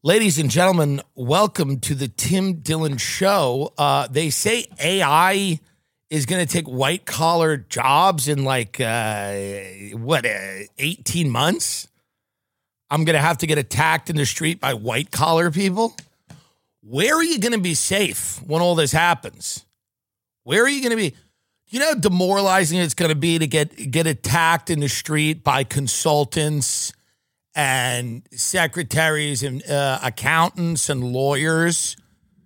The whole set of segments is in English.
Ladies and gentlemen, welcome to the Tim Dillon Show. They say AI is going to take white-collar jobs in 18 months? I'm going to have to get attacked in the street by white-collar people? Where are you going to be safe when all this happens? Where are you going to be? You know how demoralizing it's going to be to get attacked in the street by consultants and secretaries and accountants and lawyers?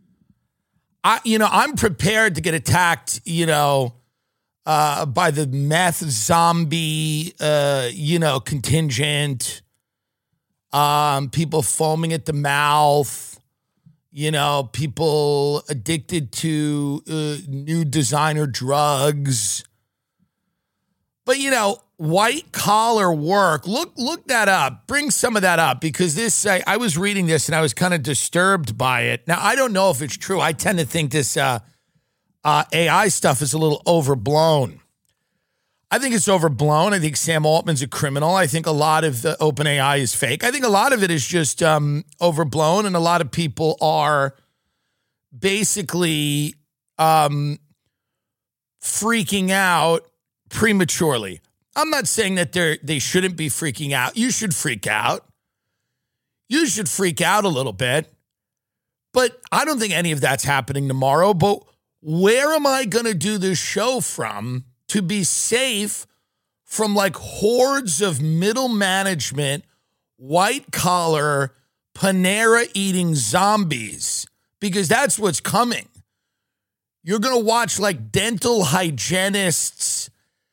I'm prepared to get attacked, by the meth zombie, contingent, people foaming at the mouth, people addicted to new designer drugs. But, white collar work, look that up. Bring some of that up, because I was reading this and I was kind of disturbed by it. Now, I don't know if it's true. I tend to think this AI stuff is a little overblown. I think it's overblown. I think Sam Altman's a criminal. I think a lot of the OpenAI is fake. I think a lot of it is just overblown, and a lot of people are basically freaking out prematurely. I'm not saying that they shouldn't be freaking out. You should freak out. You should freak out a little bit. But I don't think any of that's happening tomorrow. But where am I going to do this show from to be safe from hordes of middle management, white collar, Panera eating zombies? Because that's what's coming. You're going to watch dental hygienists,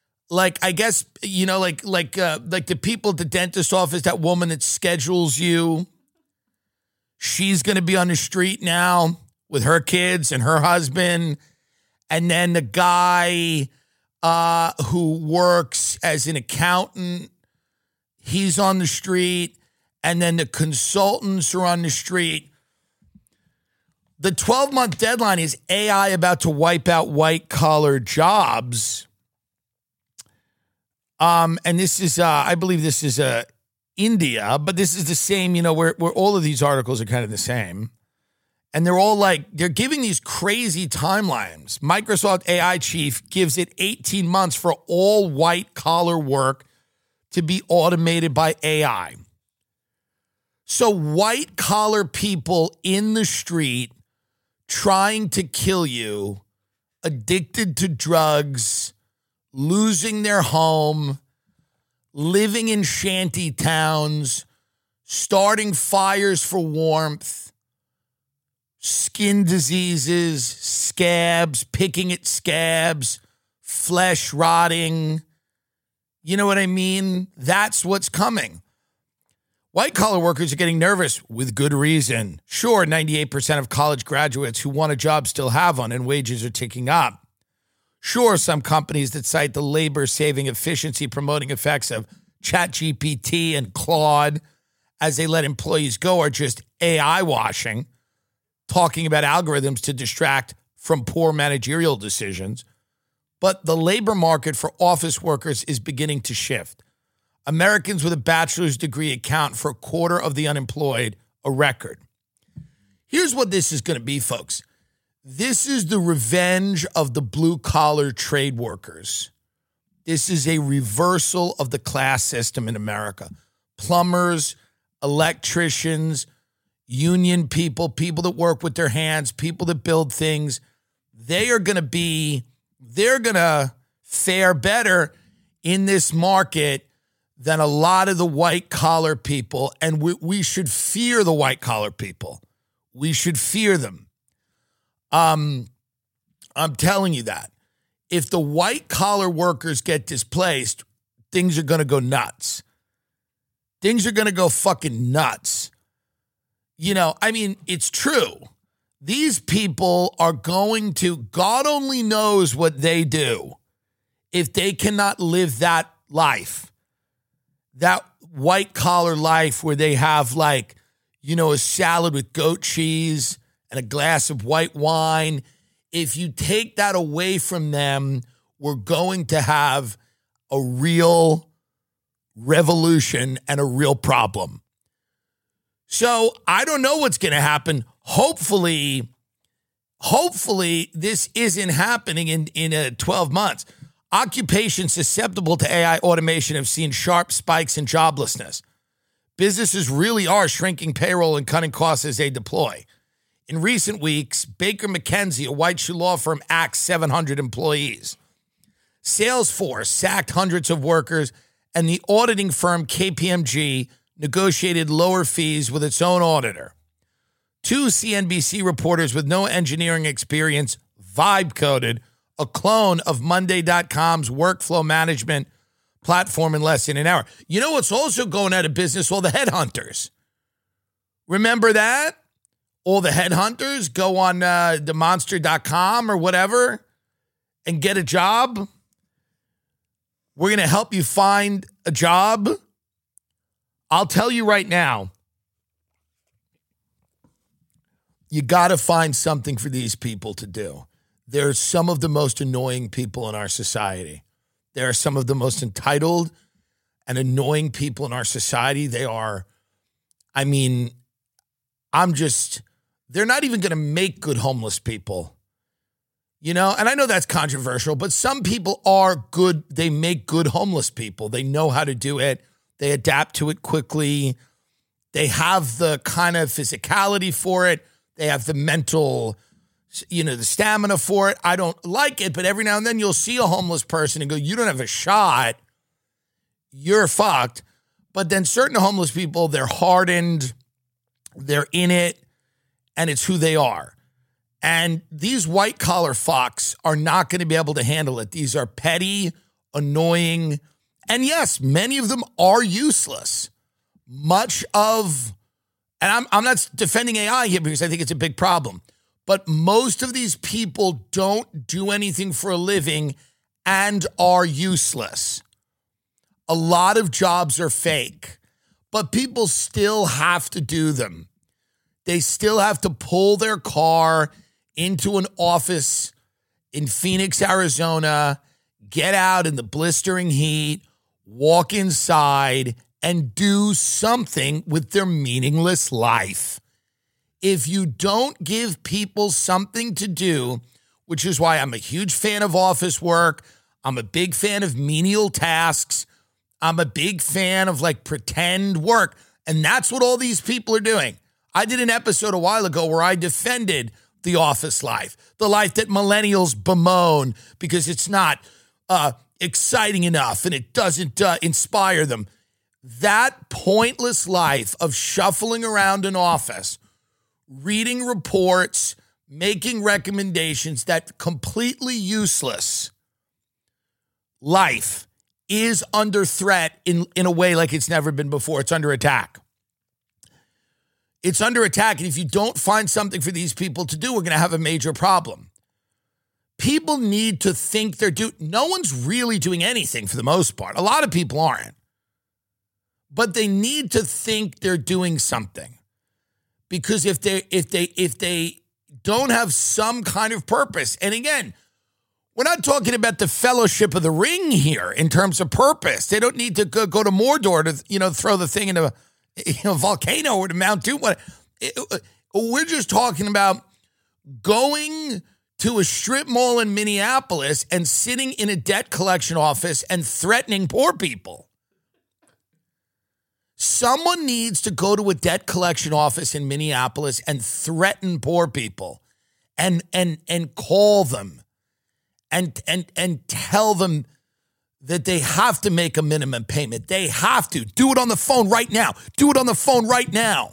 the people at the dentist office, that woman that schedules you. She's going to be on the street now with her kids and her husband. And then the guy who works as an accountant, he's on the street. And then the consultants are on the street. The 12-month deadline is AI about to wipe out white-collar jobs. And this is, I believe this is India, but this is the same, where all of these articles are kind of the same. And they're all they're giving these crazy timelines. Microsoft AI chief gives it 18 months for all white-collar work to be automated by AI. So white-collar people in the street trying to kill you, addicted to drugs, losing their home, living in shanty towns, starting fires for warmth, skin diseases, scabs, picking at scabs, flesh rotting. You know what I mean? That's what's coming. White-collar workers are getting nervous with good reason. Sure, 98% of college graduates who want a job still have one, and wages are ticking up. Sure, some companies that cite the labor-saving efficiency promoting effects of ChatGPT and Claude as they let employees go are just AI washing, talking about algorithms to distract from poor managerial decisions. But the labor market for office workers is beginning to shift. Americans with a bachelor's degree account for a quarter of the unemployed, a record. Here's what this is going to be, folks. This is the revenge of the blue-collar trade workers. This is a reversal of the class system in America. Plumbers, electricians, union people, people that work with their hands, people that build things, they're going to fare better in this market than a lot of the white-collar people. And we should fear the white-collar people. We should fear them. I'm telling you that. If the white-collar workers get displaced, things are going to go nuts. Things are going to go fucking nuts. It's true. These people are going to, God only knows what they do if they cannot live that life, that white-collar life where they have a salad with goat cheese and a glass of white wine. If you take that away from them, we're going to have a real revolution and a real problem. So I don't know what's going to happen. Hopefully this isn't happening in 12 months. Occupations susceptible to AI automation have seen sharp spikes in joblessness. Businesses really are shrinking payroll and cutting costs as they deploy. In recent weeks, Baker McKenzie, a white shoe law firm, axed 700 employees. Salesforce sacked hundreds of workers, and the auditing firm KPMG negotiated lower fees with its own auditor. Two CNBC reporters with no engineering experience vibe coded a clone of Monday.com's workflow management platform in less than an hour. You know what's also going out of business? All the headhunters. Remember that? All the headhunters go on themonster.com or whatever and get a job. We're going to help you find a job. I'll tell you right now, you got to find something for these people to do. They're some of the most annoying people in our society. They are some of the most entitled and annoying people in our society. They are, they're not even going to make good homeless people. And I know that's controversial, but some people are good. They make good homeless people. They know how to do it. They adapt to it quickly. They have the kind of physicality for it. They have the mental, the stamina for it. I don't like it, but every now and then you'll see a homeless person and go, you don't have a shot. You're fucked. But then certain homeless people, they're hardened. They're in it. And it's who they are. And these white collar fucks are not going to be able to handle it. These are petty, annoying, and yes, many of them are useless. And I'm not defending AI here because I think it's a big problem, but most of these people don't do anything for a living and are useless. A lot of jobs are fake, but people still have to do them. They still have to pull their car into an office in Phoenix, Arizona, get out in the blistering heat, walk inside, and do something with their meaningless life. If you don't give people something to do, which is why I'm a huge fan of office work, I'm a big fan of menial tasks, I'm a big fan of pretend work, and that's what all these people are doing. I did an episode a while ago where I defended the office life, the life that millennials bemoan because it's not exciting enough and it doesn't inspire them. That pointless life of shuffling around an office, reading reports, making recommendations, that completely useless life is under threat in a way like it's never been before. It's under attack. It's under attack, and if you don't find something for these people to do, we're going to have a major problem. People need to think no one's really doing anything for the most part. A lot of people aren't. But they need to think they're doing something. Because if they don't have some kind of purpose, and again, we're not talking about the Fellowship of the Ring here in terms of purpose. They don't need to go to Mordor to, throw the thing into a volcano or to Mount Doom. We're just talking about going to a strip mall in Minneapolis and sitting in a debt collection office and threatening poor people. Someone needs to go to a debt collection office in Minneapolis and threaten poor people and call them and tell them that they have to make a minimum payment. They have to. Do it on the phone right now. Do it on the phone right now.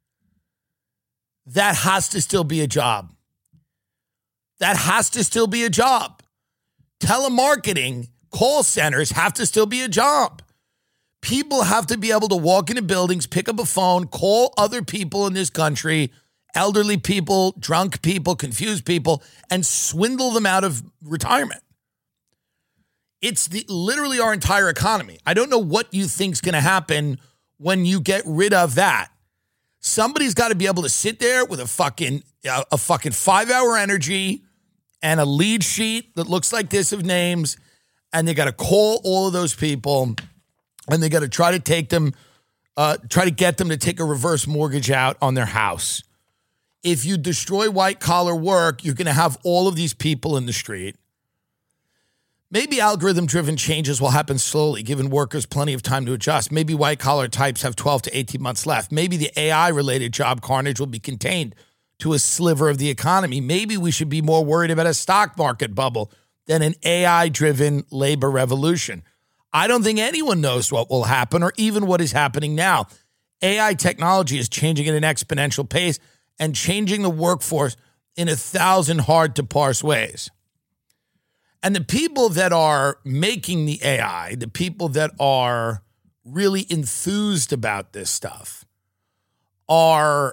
That has to still be a job. That has to still be a job. Telemarketing, call centers have to still be a job. People have to be able to walk into buildings, pick up a phone, call other people in this country, elderly people, drunk people, confused people, and swindle them out of retirement. It's literally our entire economy. I don't know what you think's going to happen when you get rid of that. Somebody's got to be able to sit there with a fucking 5-hour energy and a lead sheet that looks like this of names, and they got to call all of those people, and they got to try to take them try to get them to take a reverse mortgage out on their house. If you destroy white collar work, you're going to have all of these people in the street. Maybe algorithm-driven changes will happen slowly, giving workers plenty of time to adjust. Maybe white-collar types have 12 to 18 months left. Maybe the AI-related job carnage will be contained to a sliver of the economy. Maybe we should be more worried about a stock market bubble than an AI-driven labor revolution. I don't think anyone knows what will happen or even what is happening now. AI technology is changing at an exponential pace and changing the workforce in 1,000 hard-to-parse ways. And the people that are making the AI, the people that are really enthused about this stuff, are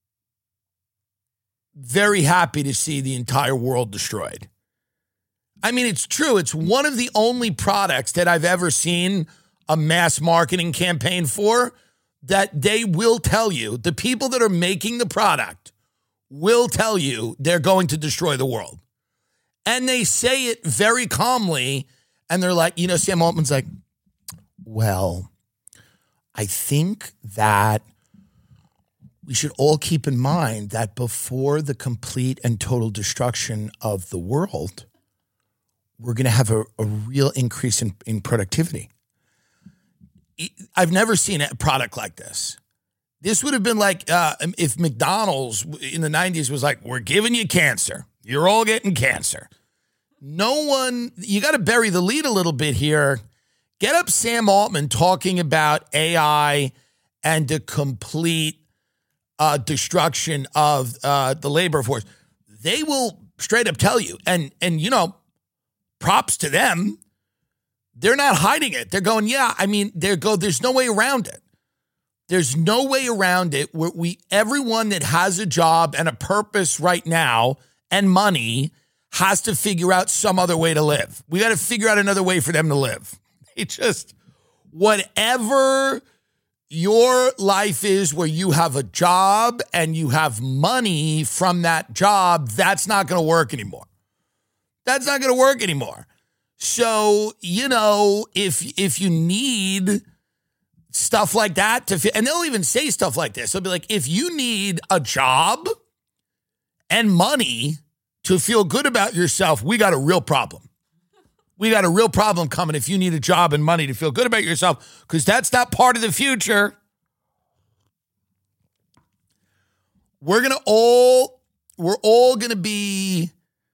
very happy to see the entire world destroyed. I mean, it's true. It's one of the only products that I've ever seen a mass marketing campaign for that they will tell you, the people that are making the product will tell you they're going to destroy the world. And they say it very calmly, and they're like, Sam Altman's like, well, I think that we should all keep in mind that before the complete and total destruction of the world, we're going to have a real increase in productivity. I've never seen a product like this. This would have been like if McDonald's in the 90s was like, we're giving you cancer. You're all getting cancer. No one, you got to bury the lead a little bit here. Get up Sam Altman talking about AI and the complete destruction of the labor force. They will straight up tell you, and props to them. They're not hiding it. They're going, there's no way around it. There's no way around it where everyone that has a job and a purpose right now and money has to figure out some other way to live. We got to figure out another way for them to live. It just, whatever your life is where you have a job and you have money from that job, that's not going to work anymore. That's not going to work anymore. So, if you need stuff like that and they'll even say stuff like this. They'll be like, if you need a job and money to feel good about yourself, we got a real problem. We got a real problem coming if you need a job and money to feel good about yourself, because that's not part of the future. We're all going to be,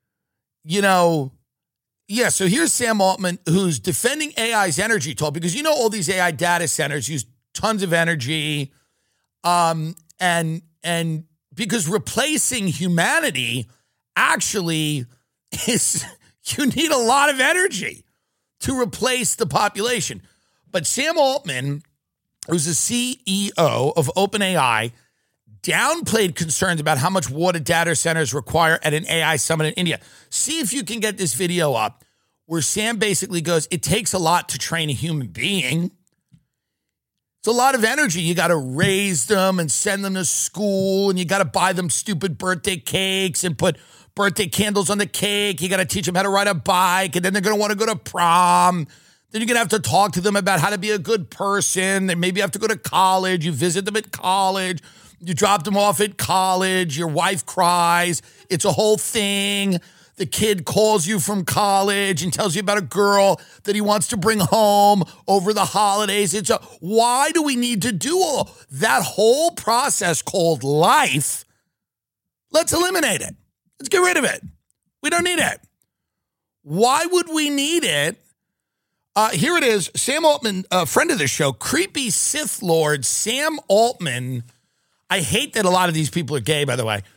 so here's Sam Altman, who's defending AI's energy toll, because all these AI data centers use tons of energy, and because replacing humanity actually is, you need a lot of energy to replace the population. But Sam Altman, who's the CEO of OpenAI, downplayed concerns about how much water data centers require at an AI summit in India. See if you can get this video up where Sam basically goes, it takes a lot to train a human being. It's a lot of energy. You got to raise them and send them to school, and you got to buy them stupid birthday cakes and put birthday candles on the cake. You got to teach them how to ride a bike, and then they're going to want to go to prom. Then you're going to have to talk to them about how to be a good person. They maybe have to go to college. You visit them at college. You drop them off at college. Your wife cries. It's a whole thing. The kid calls you from college and tells you about a girl that he wants to bring home over the holidays. Why do we need to do all that whole process called life? Let's eliminate it. Let's get rid of it. We don't need it. Why would we need it? Here it is. Sam Altman, a friend of the show, creepy Sith Lord Sam Altman. I hate that a lot of these people are gay, by the way.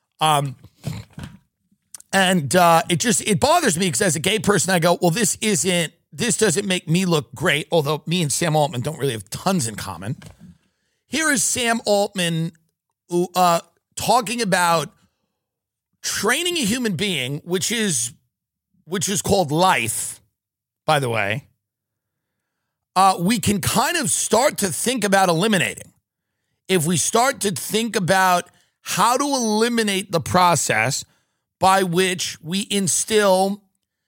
It bothers me because as a gay person, I go, well, this doesn't make me look great, although me and Sam Altman don't really have tons in common. Here is Sam Altman talking about training a human being, which is called life, by the way. We can kind of start to think about eliminating. If we start to think about how to eliminate the process by which we instill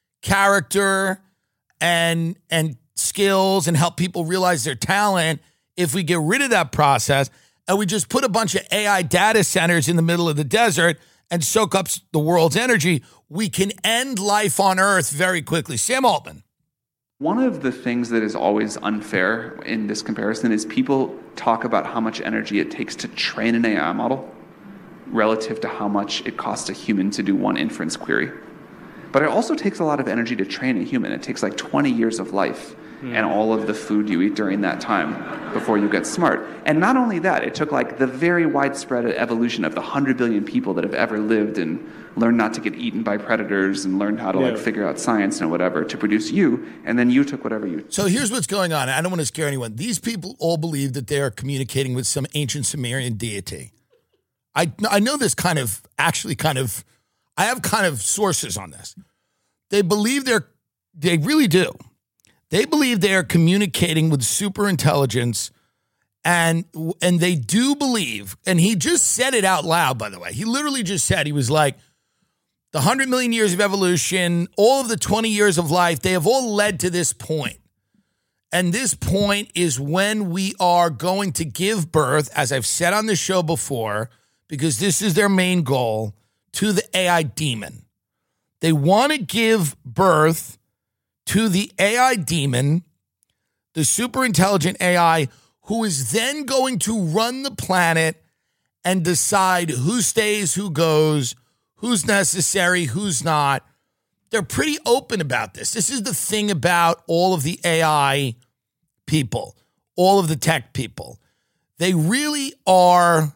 character and skills and help people realize their talent, if we get rid of that process and we just put a bunch of AI data centers in the middle of the desert and soak up the world's energy, we can end life on Earth very quickly. Sam Altman. One of the things that is always unfair in this comparison is people talk about how much energy it takes to train an AI model relative to how much it costs a human to do one inference query. But it also takes a lot of energy to train a human. It takes like 20 years of life and all of the food you eat during that time before you get smart. And not only that, it took like the very widespread evolution of the 100 billion people that have ever lived and learned not to get eaten by predators and learned how to like figure out science and whatever to produce you, and then you took whatever you... So here's what's going on. I don't want to scare anyone. These people all believe that they are communicating with some ancient Sumerian deity. I know this I have kind of sources on this. They believe they really do. They believe they are communicating with super intelligence, and they do believe, and he just said it out loud, by the way. He literally just said, he was like, the 100 million years of evolution, all of the 20 years of life, they have all led to this point. And this point is when we are going to give birth, as I've said on the show before, because this is their main goal, to the AI demon. They want to give birth to the AI demon, the super intelligent AI, who is then going to run the planet and decide who stays, who goes, who's necessary, who's not. They're pretty open about this. This is the thing about all of the AI people, all of the tech people. They really are,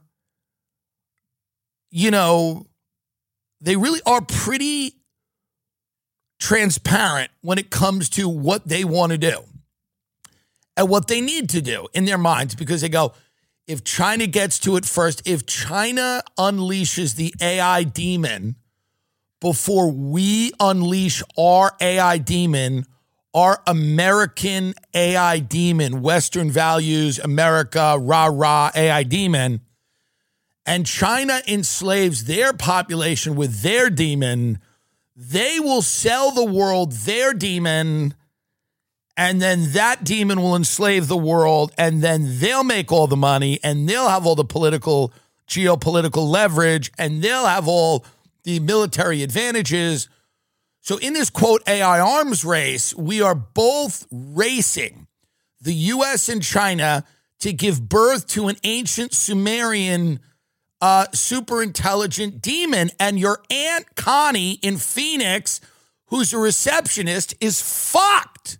they really are pretty transparent when it comes to what they want to do and what they need to do in their minds, because they go, if China gets to it first, if China unleashes the AI demon before we unleash our AI demon, our American AI demon, Western values, America, rah-rah AI demon, and China enslaves their population with their demon, they will sell the world their demon, and then that demon will enslave the world, and then they'll make all the money, and they'll have all the geopolitical leverage, and they'll have all the military advantages. So in this, quote, AI arms race, we are both racing, the U.S. and China, to give birth to an ancient Sumerian super intelligent demon. And your Aunt Connie in Phoenix, who's a receptionist, is fucked.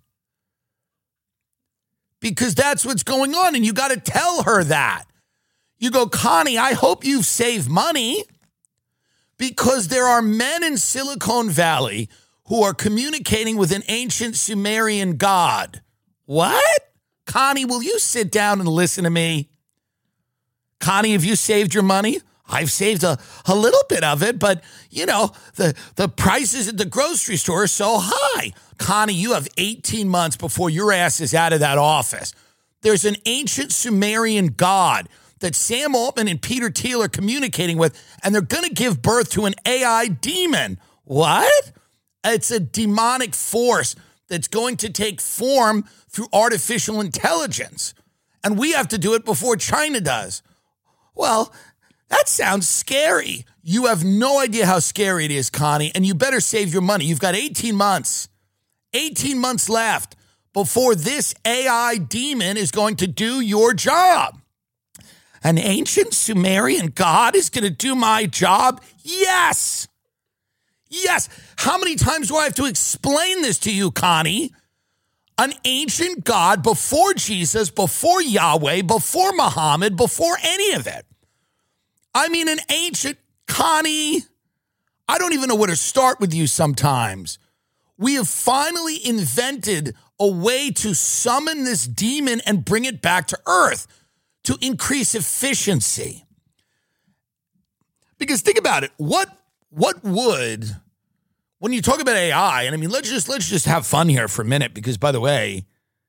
Because that's what's going on. And you got to tell her that. You go, Connie, I hope you've saved money, because there are men in Silicon Valley who are communicating with an ancient Sumerian god. What? Connie, will you sit down and listen to me? Connie, have you saved your money? I've saved a little bit of it, but, the prices at the grocery store are so high. Connie, you have 18 months before your ass is out of that office. There's an ancient Sumerian god that Sam Altman and Peter Thiel are communicating with, and they're going to give birth to an AI demon. What? It's a demonic force that's going to take form through artificial intelligence. And we have to do it before China does. Well, that sounds scary. You have no idea how scary it is, Connie, and you better save your money. You've got 18 months. 18 months left before this AI demon is going to do your job. An ancient Sumerian god is going to do my job? Yes. Yes. How many times do I have to explain this to you, Connie? An ancient god before Jesus, before Yahweh, before Muhammad, before any of it. I mean, an ancient, Connie, I don't even know where to start with you sometimes. We have finally invented a way to summon this demon and bring it back to Earth to increase efficiency. Because think about it. What would, when you talk about AI, and I mean, let's just have fun here for a minute, because by the way,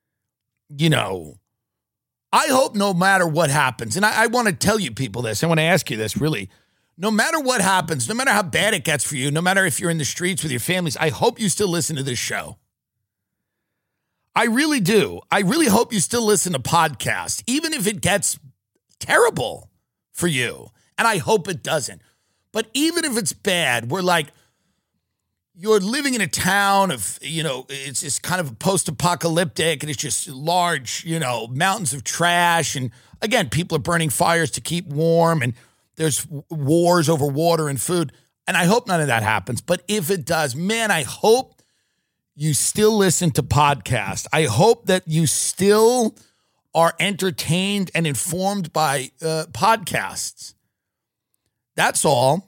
I hope no matter what happens, and I want to tell you people this, I want to ask you this really, no matter what happens, no matter how bad it gets for you, no matter if you're in the streets with your families, I hope you still listen to this show. I really do. I really hope you still listen to podcasts, even if it gets terrible for you. And I hope it doesn't. But even if it's bad, we're like, you're living in a town of, it's just kind of post-apocalyptic and it's just large, mountains of trash. And again, people are burning fires to keep warm and there's wars over water and food. And I hope none of that happens. But if it does, man, I hope you still listen to podcasts. I hope that you still are entertained and informed by podcasts. That's all.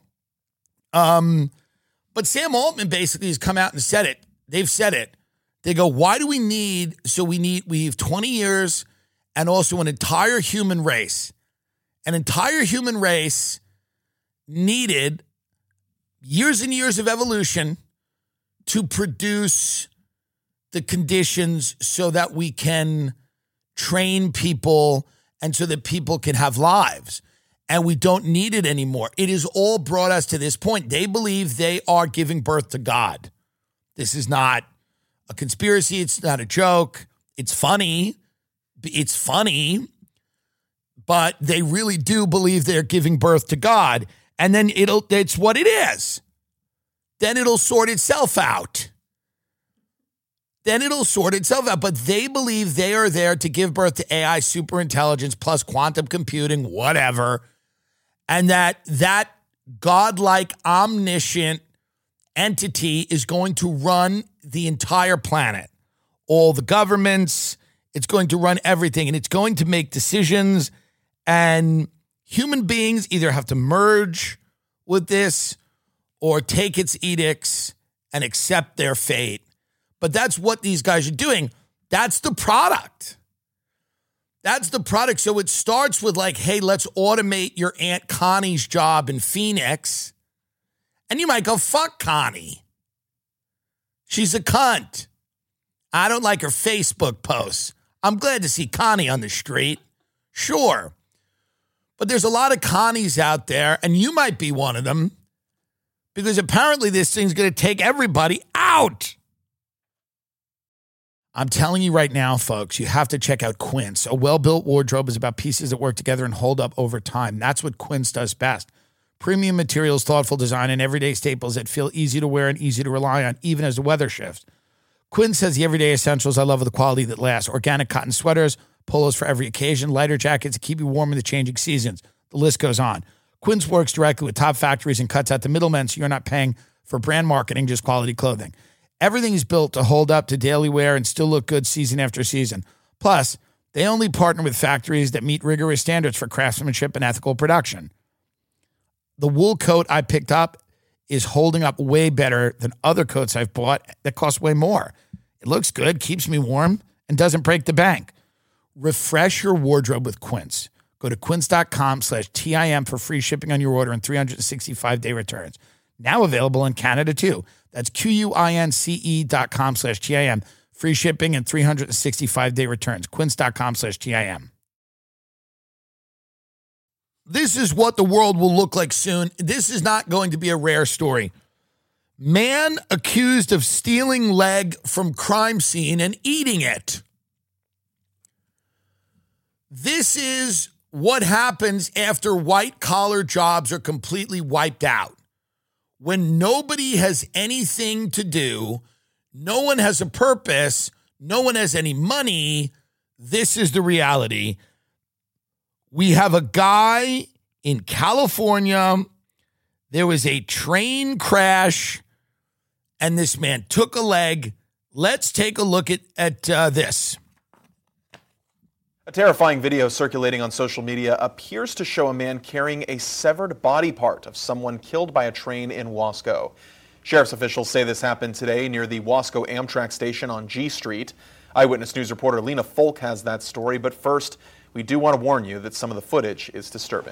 But Sam Altman basically has come out and said it. They've said it. They go, why do we need, we have 20 years and also an entire human race. An entire human race needed years and years of evolution to produce the conditions so that we can train people and so that people can have lives. And we don't need it anymore. It has all brought us to this point. They believe they are giving birth to God. This is not a conspiracy. It's not a joke. It's funny. It's funny. But they really do believe they're giving birth to God. And then it's what it is. Then it'll sort itself out. But they believe they are there to give birth to AI superintelligence plus quantum computing, whatever. And that godlike, omniscient entity is going to run the entire planet. All the governments, it's going to run everything. And it's going to make decisions. And human beings either have to merge with this or take its edicts and accept their fate. But that's what these guys are doing. That's the product. So it starts with like, hey, let's automate your Aunt Connie's job in Phoenix. And you might go, fuck Connie. She's a cunt. I don't like her Facebook posts. I'm glad to see Connie on the street. Sure. But there's a lot of Connies out there, and you might be one of them, because apparently this thing's going to take everybody out. I'm telling you right now, folks, you have to check out Quince. A well-built wardrobe is about pieces that work together and hold up over time. That's what Quince does best. Premium materials, thoughtful design, and everyday staples that feel easy to wear and easy to rely on, even as the weather shifts. Quince has the everyday essentials I love with the quality that lasts. Organic cotton sweaters, polos for every occasion, lighter jackets to keep you warm in the changing seasons. The list goes on. Quince works directly with top factories and cuts out the middlemen so you're not paying for brand marketing, just quality clothing. Everything is built to hold up to daily wear and still look good season after season. Plus, they only partner with factories that meet rigorous standards for craftsmanship and ethical production. The wool coat I picked up is holding up way better than other coats I've bought that cost way more. It looks good, keeps me warm, and doesn't break the bank. Refresh your wardrobe with Quince. Go to quince.com/TIM for free shipping on your order and 365-day returns. Now available in Canada too. That's QUINCE.com/TIM. Free shipping and 365-day returns. Quince.com/TIM. This is what the world will look like soon. This is not going to be a rare story. Man accused of stealing leg from crime scene and eating it. This is what happens after white-collar jobs are completely wiped out. When nobody has anything to do, no one has a purpose, no one has any money, this is the reality. We have a guy in California. There was a train crash, and this man took a leg. Let's take a look at this. A terrifying video circulating on social media appears to show a man carrying a severed body part of someone killed by a train in Wasco. Sheriff's officials say this happened today near the Wasco Amtrak station on G Street. Eyewitness News reporter Lena Folk has that story, but first, we do want to warn you that some of the footage is disturbing.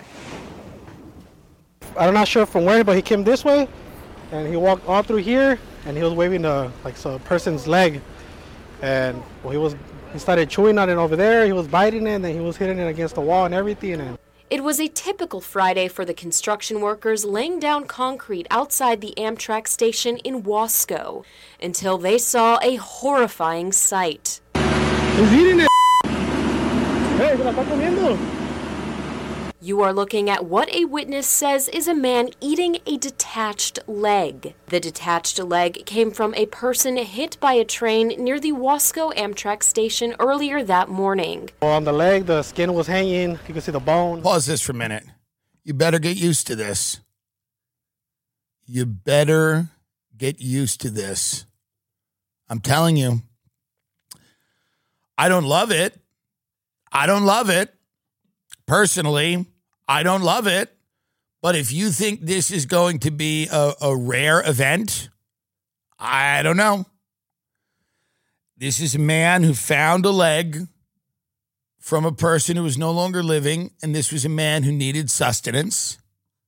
I'm not sure from where, but he came this way, and he walked all through here, and he was waving a person's leg, and he started chewing on it over there. He was biting it, and then he was hitting it against the wall and everything. And it was a typical Friday for the construction workers laying down concrete outside the Amtrak station in Wasco until they saw a horrifying sight. He's eating it. Hey, se la está comiendo. You are looking at what a witness says is a man eating a detached leg. The detached leg came from a person hit by a train near the Wasco Amtrak station earlier that morning. On the leg, the skin was hanging. You can see the bone. Pause this for a minute. You better get used to this. You better get used to this. I'm telling you. I don't love it. I don't love it. Personally, I don't love it. But if you think this is going to be a rare event, I don't know. This is a man who found a leg from a person who was no longer living, and this was a man who needed sustenance.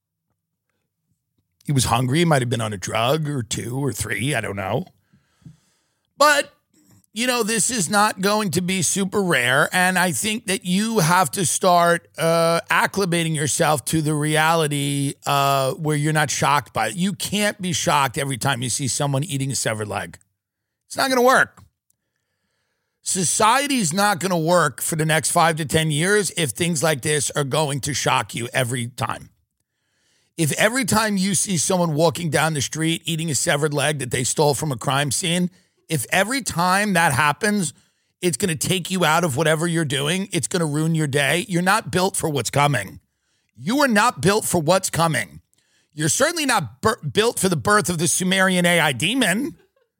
He was hungry. He might have been on a drug or 2 or 3. I don't know. But, you know, this is not going to be super rare, and I think that you have to start acclimating yourself to the reality where you're not shocked by it. You can't be shocked every time you see someone eating a severed leg. It's not going to work. Society's not going to work for the next 5 to 10 years if things like this are going to shock you every time. If every time you see someone walking down the street eating a severed leg that they stole from a crime scene, if every time that happens, it's going to take you out of whatever you're doing, it's going to ruin your day, you're not built for what's coming. You are not built for what's coming. You're certainly not built for the birth of the Sumerian AI demon.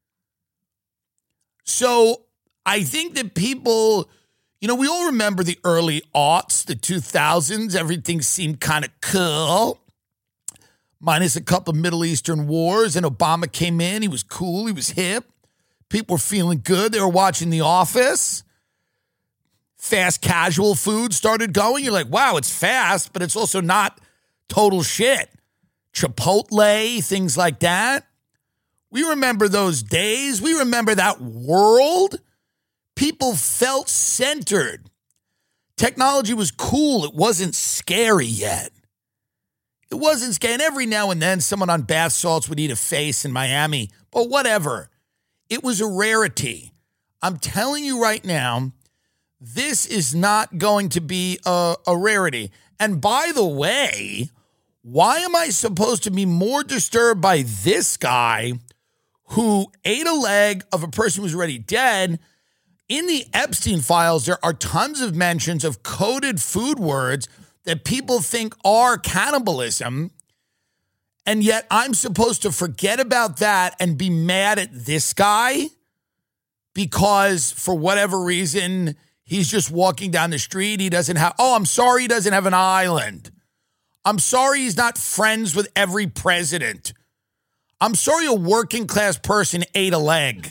So I think that people, you know, we all remember the early aughts, the 2000s. Everything seemed kind of cool, minus a couple of Middle Eastern wars. And Obama came in. He was cool. He was hip. People were feeling good. They were watching The Office. Fast casual food started going. You're like, wow, it's fast, but it's also not total shit. Chipotle, things like that. We remember those days. We remember that world. People felt centered. Technology was cool. It wasn't scary yet. It wasn't scary. And every now and then, someone on bath salts would eat a face in Miami. But whatever. It was a rarity. I'm telling you right now, this is not going to be a rarity. And by the way, why am I supposed to be more disturbed by this guy who ate a leg of a person who was already dead? In the Epstein files, there are tons of mentions of coded food words that people think are cannibalism. And yet I'm supposed to forget about that and be mad at this guy because for whatever reason, he's just walking down the street. He doesn't have, I'm sorry he doesn't have an island. I'm sorry he's not friends with every president. I'm sorry a working class person ate a leg.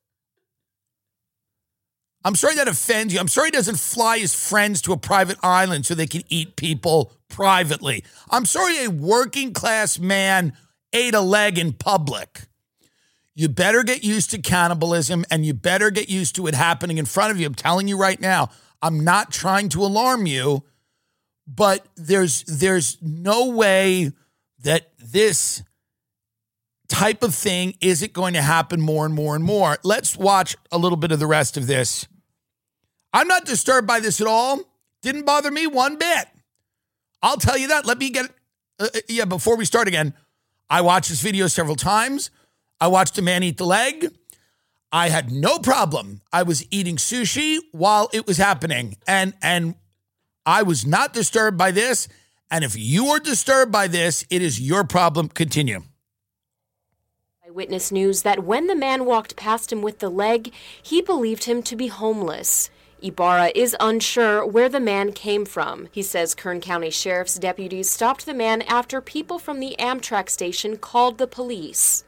I'm sorry that offends you. I'm sorry he doesn't fly his friends to a private island so they can eat people privately. I'm sorry a working class man ate a leg in public. You better get used to cannibalism and you better get used to it happening in front of you. I'm telling you right now, I'm not trying to alarm you, but there's no way that this type of thing isn't going to happen more and more and more. Let's watch a little bit of the rest of this. I'm not disturbed by this at all. Didn't bother me one bit. I'll tell you that. Let me get, before we start again, I watched this video several times. I watched a man eat the leg. I had no problem. I was eating sushi while it was happening. And I was not disturbed by this. And if you are disturbed by this, it is your problem. Continue. Eyewitness News that when the man walked past him with the leg, he believed him to be homeless. Ibarra is unsure where the man came from. He says Kern County Sheriff's deputies stopped the man after people from the Amtrak station called the police.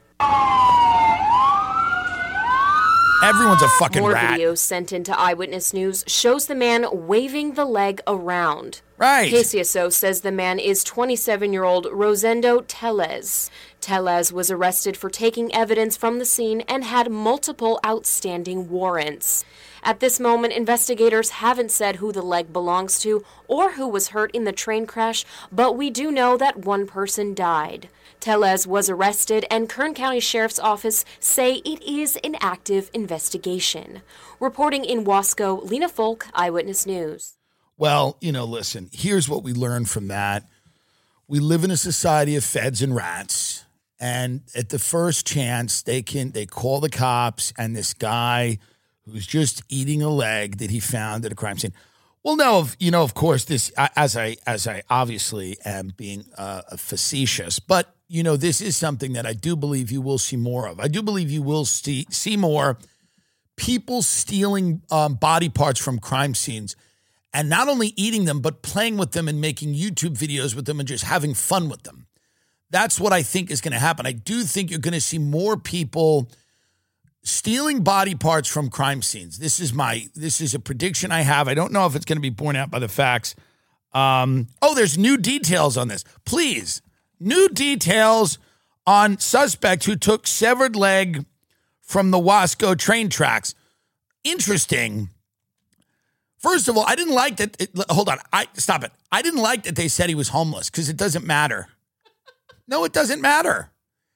Everyone's a fucking More rat. video sent into Eyewitness News shows the man waving the leg around. Right. KCSO says the man is 27-year-old Rosendo Tellez. Tellez was arrested for taking evidence from the scene and had multiple outstanding warrants. At this moment, investigators haven't said who the leg belongs to or who was hurt in the train crash, but we do know that one person died. Tellez was arrested, and Kern County Sheriff's Office say it is an active investigation. Reporting in Wasco, Lena Folk, Eyewitness News. Well, listen, here's what we learned from that. We live in a society of feds and rats, and at the first chance, they call the cops, and this guy who's just eating a leg that he found at a crime scene. Well, no, of course, this, as I obviously am being facetious, but, this is something that I do believe you will see more of. I do believe you will see more people stealing body parts from crime scenes and not only eating them, but playing with them and making YouTube videos with them and just having fun with them. That's what I think is going to happen. I do think you're going to see more people stealing body parts from crime scenes. This is a prediction I have. I don't know if it's going to be borne out by the facts. There's new details on this. Please, new details on suspect who took severed leg from the Wasco train tracks. Interesting. First of all, I didn't like that. Stop it. I didn't like that they said he was homeless because it doesn't matter. No, it doesn't matter.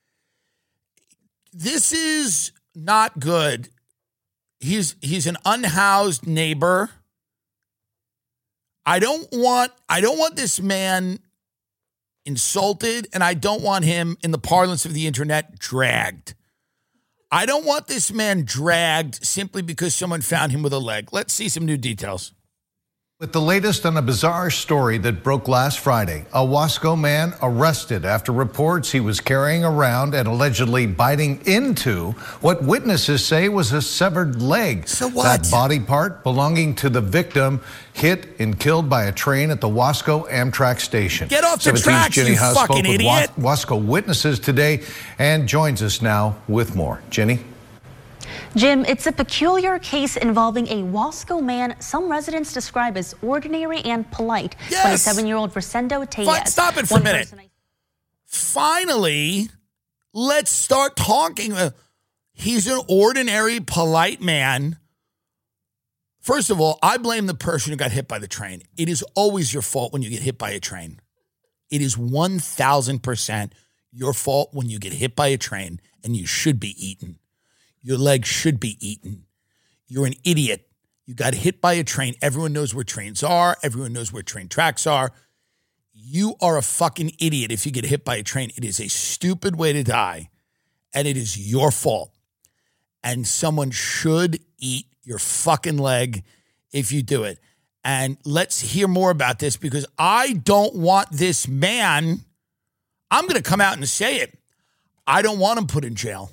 This is not good. He's an unhoused neighbor. I don't want this man insulted, and I don't want him, in the parlance of the internet, dragged. I don't want this man dragged simply because someone found him with a leg. Let's see some new details. With the latest on a bizarre story that broke last Friday, a Wasco man arrested after reports he was carrying around and allegedly biting into what witnesses say was a severed leg. So what? That body part belonging to the victim hit and killed by a train at the Wasco Amtrak station. Get off the tracks, Jenny you Haas fucking spoke with idiot. Wasco witnesses today and joins us now with more. Jenny? Jim, it's a peculiar case involving a Wasco man some residents describe as ordinary and polite. Yes. 27-year-old Rosendo Tellez. Stop it for a minute. Finally, let's start talking. He's an ordinary, polite man. First of all, I blame the person who got hit by the train. It is always your fault when you get hit by a train. It is 1,000% your fault when you get hit by a train, and you should be eaten. Your leg should be eaten. You're an idiot. You got hit by a train. Everyone knows where trains are. Everyone knows where train tracks are. You are a fucking idiot if you get hit by a train. It is a stupid way to die, and it is your fault. And someone should eat your fucking leg if you do it. And let's hear more about this, because I don't want this man, I'm going to come out and say it, I don't want him put in jail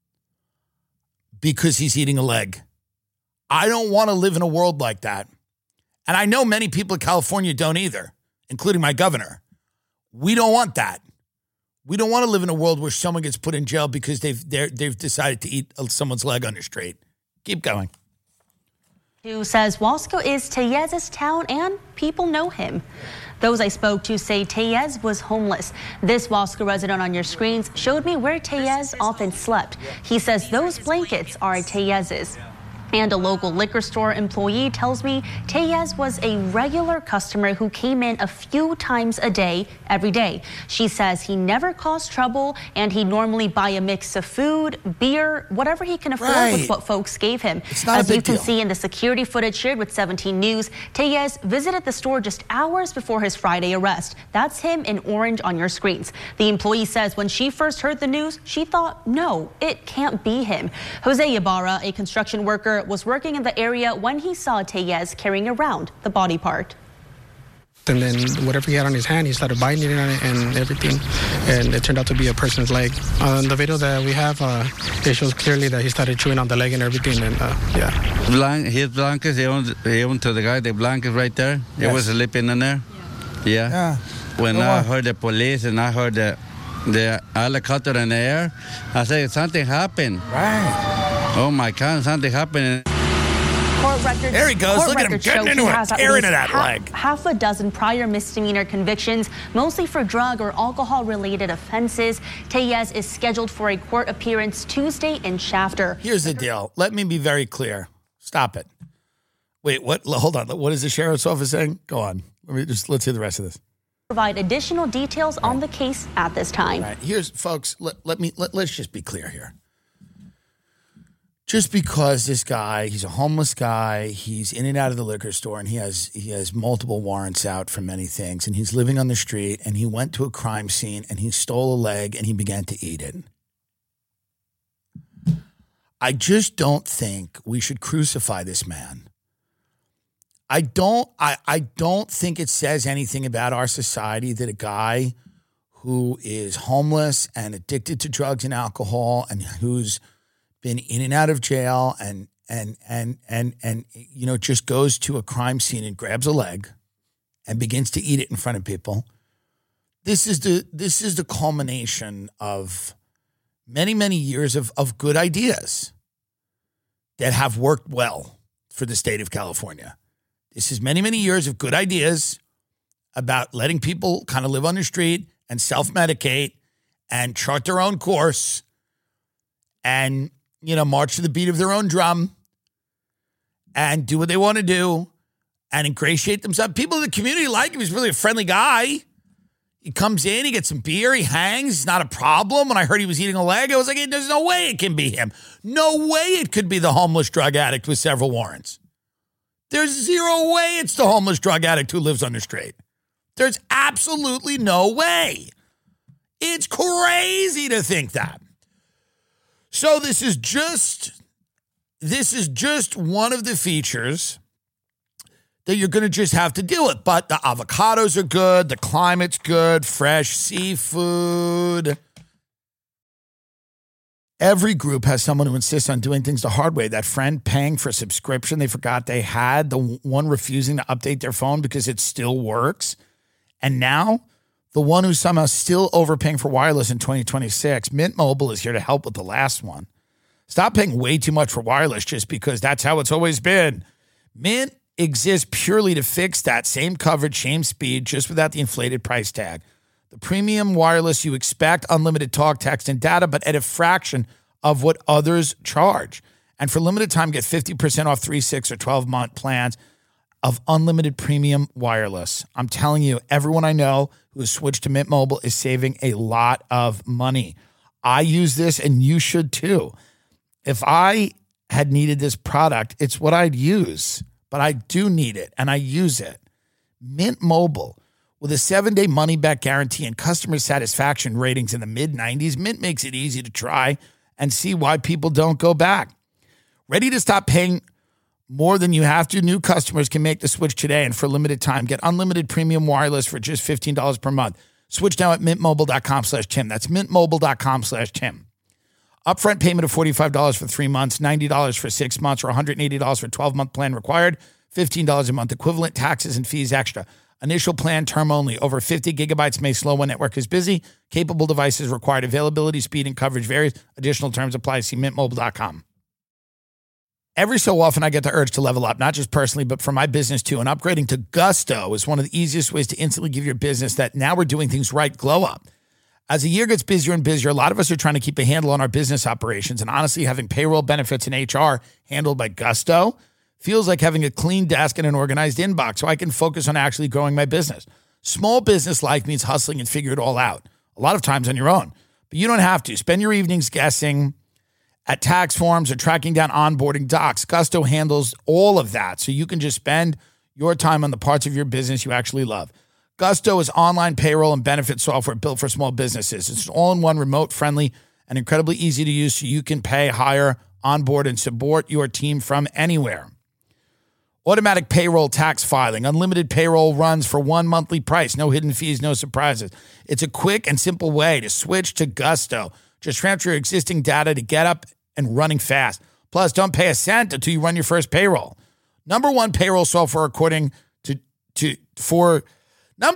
because he's eating a leg. I don't want to live in a world like that. And I know many people in California don't either, including my governor. We don't want that. We don't want to live in a world where someone gets put in jail because they've decided to eat someone's leg on the street. Keep going. Who says Wasco is Tellez's town and people know him. Those I spoke to say Tellez was homeless. This Wasco resident on your screens showed me where Tellez often slept. He says those blankets are Tellez's. And a local liquor store employee tells me Tellez was a regular customer who came in a few times a day, every day. She says he never caused trouble, and he'd normally buy a mix of food, beer, whatever he can afford with what folks gave him. As you can see in the security footage shared with 17 News, Tellez visited the store just hours before his Friday arrest. That's him in orange on your screens. The employee says when she first heard the news, she thought, no, it can't be him. Jose Ibarra, a construction worker, was working in the area when he saw Tellez carrying around the body part. And then whatever he had on his hand, he started biting on it and everything, and it turned out to be a person's leg. On the video that we have, it shows clearly that he started chewing on the leg and everything, and yeah. His blankets, he owned to the guy, the blanket right there. Yes. It was sleeping in there. Yeah. When I heard the police and I heard the helicopter in the air, I said, something happened. Right. Oh my God, something happened. Court records. There he goes. Look at him getting into it, tearing into that leg. Half a dozen prior misdemeanor convictions, mostly for drug or alcohol-related offenses. Tellez is scheduled for a court appearance Tuesday in Shafter. Here's the deal. Let me be very clear. Stop it. Wait, what? Hold on. What is the sheriff's office saying? Go on. Let's hear the rest of this. Provide additional details on the case at this time. All right. Here's, folks, let's just be clear here. Just because this guy, he's a homeless guy, he's in and out of the liquor store, and he has multiple warrants out for many things, and he's living on the street, and he went to a crime scene, and he stole a leg, and he began to eat it. I just don't think we should crucify this man. I don't think it says anything about our society that a guy who is homeless and addicted to drugs and alcohol and who's been in and out of jail and just goes to a crime scene and grabs a leg and begins to eat it in front of people. This is the culmination of many, many years of good ideas that have worked well for the state of California. This is many, many years of good ideas about letting people kind of live on the street and self-medicate and chart their own course and, march to the beat of their own drum and do what they want to do and ingratiate themselves. People in the community like him. He's really a friendly guy. He comes in, he gets some beer, he hangs. It's not a problem. When I heard he was eating a leg, I was like, there's no way it can be him. No way it could be the homeless drug addict with several warrants. There's zero way it's the homeless drug addict who lives on the street. There's absolutely no way. It's crazy to think that. So this is just one of the features that you're going to just have to deal with. But the avocados are good. The climate's good. Fresh seafood. Every group has someone who insists on doing things the hard way. That friend paying for a subscription they forgot they had. The one refusing to update their phone because it still works. And now, the one who's somehow still overpaying for wireless in 2026. Mint Mobile is here to help with the last one. Stop paying way too much for wireless just because that's how it's always been. Mint exists purely to fix that same coverage, same speed, just without the inflated price tag. The premium wireless you expect, unlimited talk, text, and data, but at a fraction of what others charge. And for limited time, get 50% off 3, 6, or 12-month plans of unlimited premium wireless. I'm telling you, everyone I know who has switched to Mint Mobile is saving a lot of money. I use this, and you should too. If I had needed this product, it's what I'd use. But I do need it, and I use it. Mint Mobile. With a 7-day money-back guarantee and customer satisfaction ratings in the mid-90s, Mint makes it easy to try and see why people don't go back. Ready to stop paying more than you have to? New customers can make the switch today, and for a limited time, get unlimited premium wireless for just $15 per month. Switch now at mintmobile.com/Tim. That's mintmobile.com/Tim. Upfront payment of $45 for 3 months, $90 for 6 months, or $180 for a 12-month plan required. $15 a month equivalent, taxes and fees extra. Initial plan, term only. Over 50 gigabytes may slow when network is busy. Capable devices required. Availability, speed, and coverage varies. Additional terms apply. See mintmobile.com. Every so often, I get the urge to level up, not just personally, but for my business too. And upgrading to Gusto is one of the easiest ways to instantly give your business that now we're doing things right glow up. As the year gets busier and busier, a lot of us are trying to keep a handle on our business operations. And honestly, having payroll, benefits, and HR handled by Gusto feels like having a clean desk and an organized inbox so I can focus on actually growing my business. Small business life means hustling and figure it all out, a lot of times on your own. But you don't have to. Spend your evenings guessing at tax forms or tracking down onboarding docs. Gusto handles all of that, so you can just spend your time on the parts of your business you actually love. Gusto is online payroll and benefit software built for small businesses. It's an all-in-one, remote-friendly, and incredibly easy to use so you can pay, hire, onboard, and support your team from anywhere. Automatic payroll tax filing, unlimited payroll runs for one monthly price, no hidden fees, no surprises. It's a quick and simple way to switch to Gusto. Just transfer your existing data to get up and running fast. Plus, don't pay a cent until you run your first payroll. Number one payroll software according to G2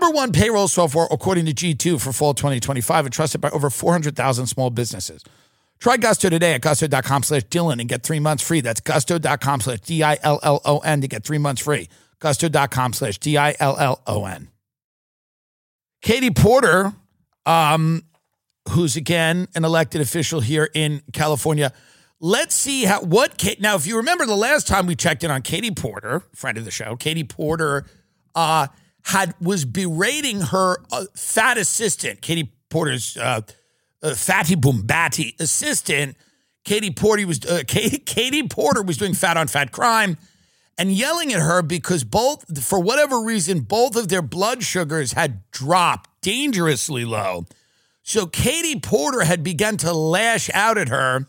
for fall 2025 and trusted by over 400,000 small businesses. Try Gusto today at gusto.com/Dylan and get 3 months free. That's gusto.com/DILLON to get 3 months free. Gusto.com/DILLON. Katie Porter, who's again an elected official here in California. Let's see now, if you remember the last time we checked in on Katie Porter, friend of the show, Katie Porter was berating her fat assistant, Katie Porter's Fatty Boombati assistant. Katie Porter was doing fat on fat crime and yelling at her because for whatever reason, both of their blood sugars had dropped dangerously low. So Katie Porter had begun to lash out at her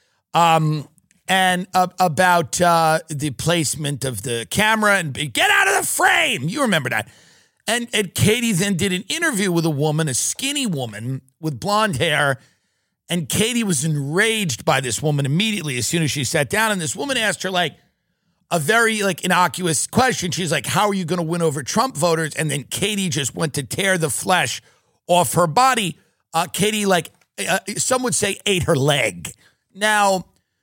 and about the placement of the camera and get out of the frame. You remember that. And Katie then did an interview with a woman, a skinny woman with blonde hair, and Katie was enraged by this woman immediately as soon as she sat down. And this woman asked her a very innocuous question. She's like, how are you going to win over Trump voters? And then Katie just went to tear the flesh off her body. Katie, some would say, ate her leg. Now,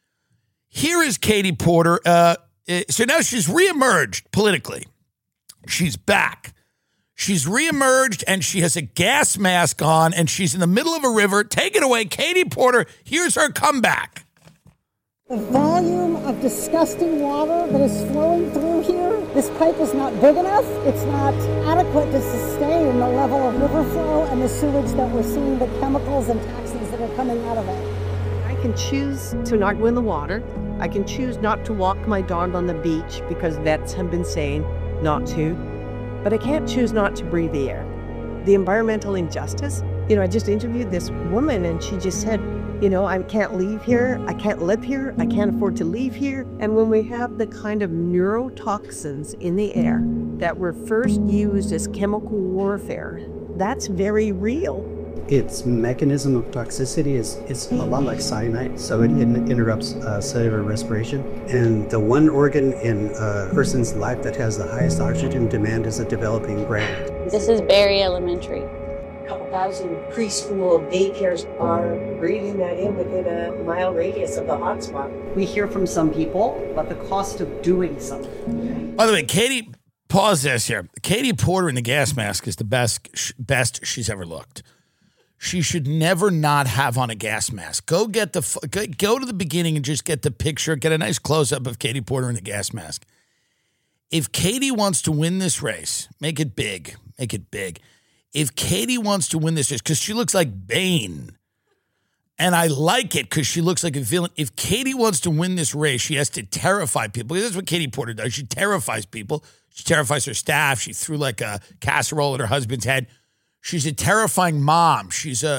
here is Katie Porter. So now she's reemerged politically. She's back. She's reemerged, and she has a gas mask on, and she's in the middle of a river. Take it away, Katie Porter. Here's her comeback. The volume of disgusting water that is flowing through here, this pipe is not big enough. It's not adequate to sustain the level of river flow and the sewage that we're seeing, the chemicals and toxins that are coming out of it. I can choose to not go in the water. I can choose not to walk my dog on the beach because vets have been saying not to. But I can't choose not to breathe the air. The environmental injustice, I just interviewed this woman and she just said, I can't leave here, I can't live here, I can't afford to leave here. And when we have the kind of neurotoxins in the air that were first used as chemical warfare, that's very real. Its mechanism of toxicity is a lot like cyanide, so it interrupts cellular respiration. And the one organ in a person's life that has the highest oxygen demand is a developing brain. This is Berry Elementary. A couple thousand preschool daycares are breathing that in within a mile radius of the hotspot. We hear from some people about the cost of doing something. By the way, Katie, pause this here. Katie Porter in the gas mask is the best she's ever looked. She should never not have on a gas mask. Go to the beginning and just get the picture, get a nice close-up of Katie Porter in the gas mask. If Katie wants to win this race, make it big. If Katie wants to win this race, because she looks like Bane, and I like it because she looks like a villain. If Katie wants to win this race, she has to terrify people. That's what Katie Porter does. She terrifies people. She terrifies her staff. She threw a casserole at her husband's head. She's a terrifying mom. She's a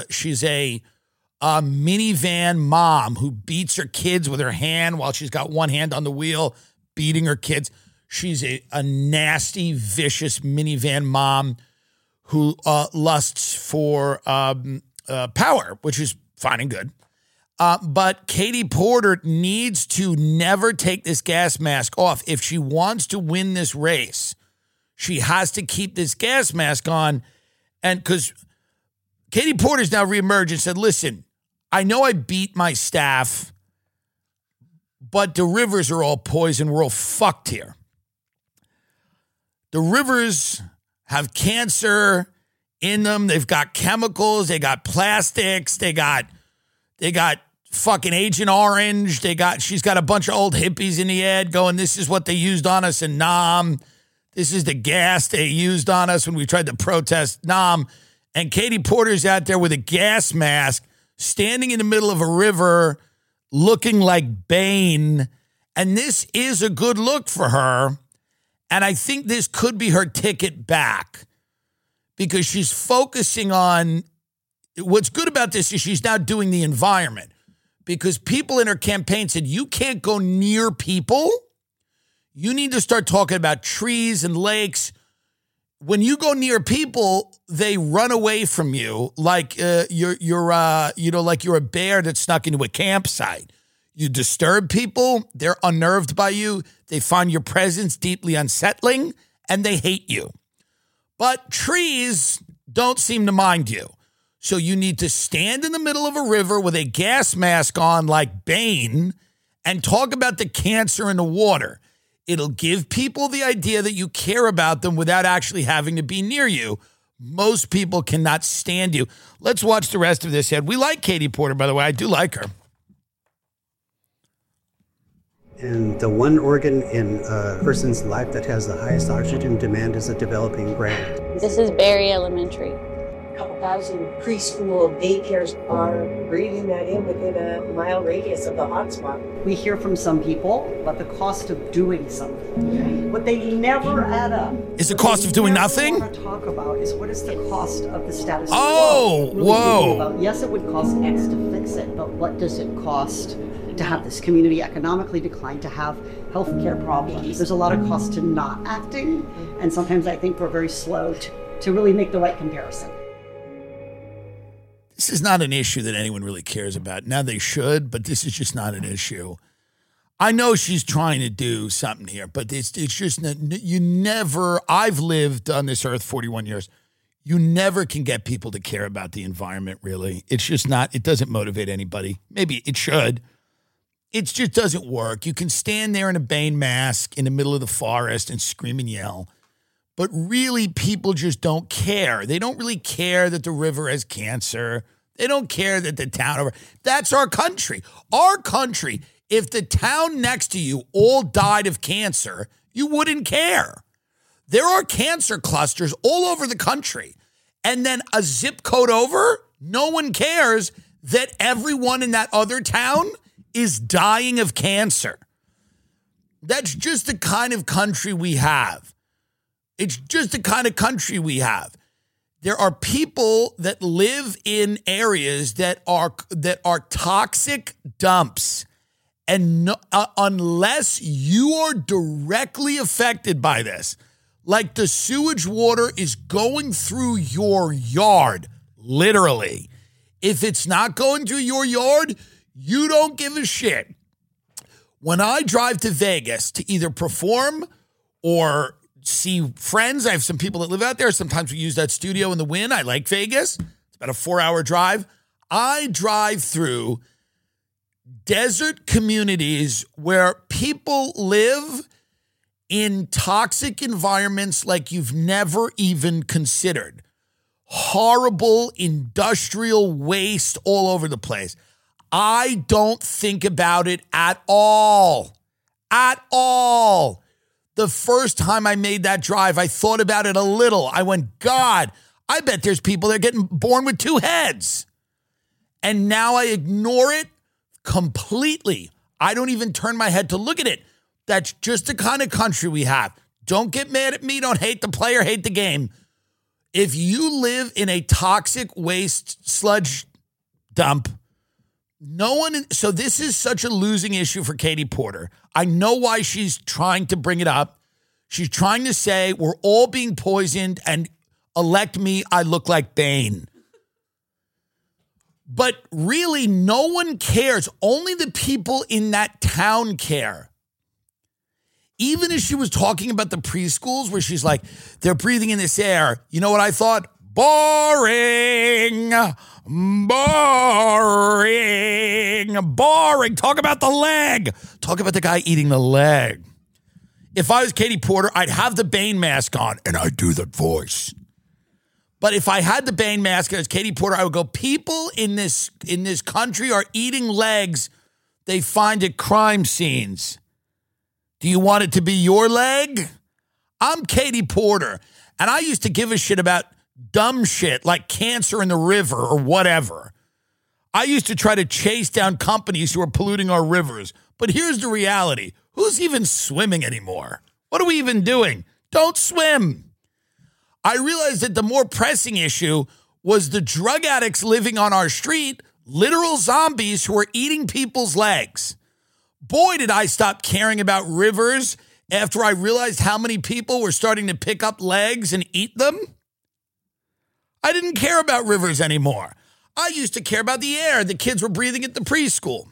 minivan mom who beats her kids with her hand while she's got one hand on the wheel, beating her kids. She's a nasty, vicious minivan mom who lusts for power, which is fine and good. But Katie Porter needs to never take this gas mask off. If she wants to win this race, she has to keep this gas mask on. And because Katie Porter's now reemerged and said, listen, I know I beat my staff, but the rivers are all poison. We're all fucked here. The rivers have cancer in them. They've got chemicals. They got plastics. They got fucking Agent Orange. She's got a bunch of old hippies in the ad going, this is what they used on us in Nam. This is the gas they used on us when we tried to protest Nam. And Katie Porter's out there with a gas mask, standing in the middle of a river, looking like Bane. And this is a good look for her. And I think this could be her ticket back because she's focusing on what's good about this is she's now doing the environment because people in her campaign said, you can't go near people. You need to start talking about trees and lakes. When you go near people, they run away from you like you're a bear that snuck into a campsite. You disturb people, they're unnerved by you, they find your presence deeply unsettling, and they hate you. But trees don't seem to mind you. So you need to stand in the middle of a river with a gas mask on like Bane and talk about the cancer in the water. It'll give people the idea that you care about them without actually having to be near you. Most people cannot stand you. Let's watch the rest of this ad. We like Katie Porter, by the way. I do like her. And the one organ in a person's life that has the highest oxygen demand is a developing brain. This is Berry Elementary. A couple thousand preschool daycares are breathing that in within a mile radius of the hotspot. We hear from some people about the cost of doing something. What they never add up is the cost of doing nothing. What they want to talk about is what is the cost of the status quo. Oh, really whoa. About, yes, it would cost X to fix it, but what does it cost to have this community economically decline, to have healthcare problems? There's a lot of cost to not acting, and sometimes I think we're very slow to really make the right comparison. This is not an issue that anyone really cares about. Now they should, but this is just not an issue. I know she's trying to do something here, but it's just, you never, I've lived on this earth 41 years. You never can get people to care about the environment, really. It's just not, it doesn't motivate anybody. Maybe it should. It just doesn't work. You can stand there in a Bane mask in the middle of the forest and scream and yell. But really, people just don't care. They don't really care that the river has cancer. They don't care that the town over. That's our country. Our country, if the town next to you all died of cancer, you wouldn't care. There are cancer clusters all over the country. And then a zip code over, no one cares that everyone in that other town is dying of cancer. That's just the kind of country we have. It's just the kind of country we have. There are people that live in areas that are toxic dumps. And unless you are directly affected by this, like the sewage water is going through your yard, literally. If it's not going through your yard, you don't give a shit. When I drive to Vegas to either perform or see friends, I have some people that live out there. Sometimes we use that studio in the Wynn. I like Vegas. It's about a 4-hour drive. I drive through desert communities where people live in toxic environments like you've never even considered. Horrible industrial waste all over the place. I don't think about it at all. At all. The first time I made that drive, I thought about it a little. I went, God, I bet there's people that are getting born with 2 heads. And now I ignore it completely. I don't even turn my head to look at it. That's just the kind of country we have. Don't get mad at me. Don't hate the player, hate the game. If you live in a toxic waste sludge dump, so this is such a losing issue for Katie Porter. I know why she's trying to bring it up. She's trying to say we're all being poisoned and elect me, I look like Bane. But really, no one cares. Only the people in that town care. Even as she was talking about the preschools where she's like, they're breathing in this air. You know what I thought? Boring. Talk about the leg. Talk about the guy eating the leg. If I was Katie Porter, I'd have the Bane mask on and I'd do the voice. But if I had the Bane mask as Katie Porter, I would go, people in this country are eating legs they find at crime scenes. Do you want it to be your leg? I'm Katie Porter, and I used to give a shit about dumb shit like cancer in the river or whatever. I used to try to chase down companies who are polluting our rivers. But here's the reality. Who's even swimming anymore? What are we even doing? Don't swim. I realized that the more pressing issue was the drug addicts living on our street, literal zombies who are eating people's legs. Boy, did I stop caring about rivers after I realized how many people were starting to pick up legs and eat them. I didn't care about rivers anymore. I used to care about the air the kids were breathing at the preschool.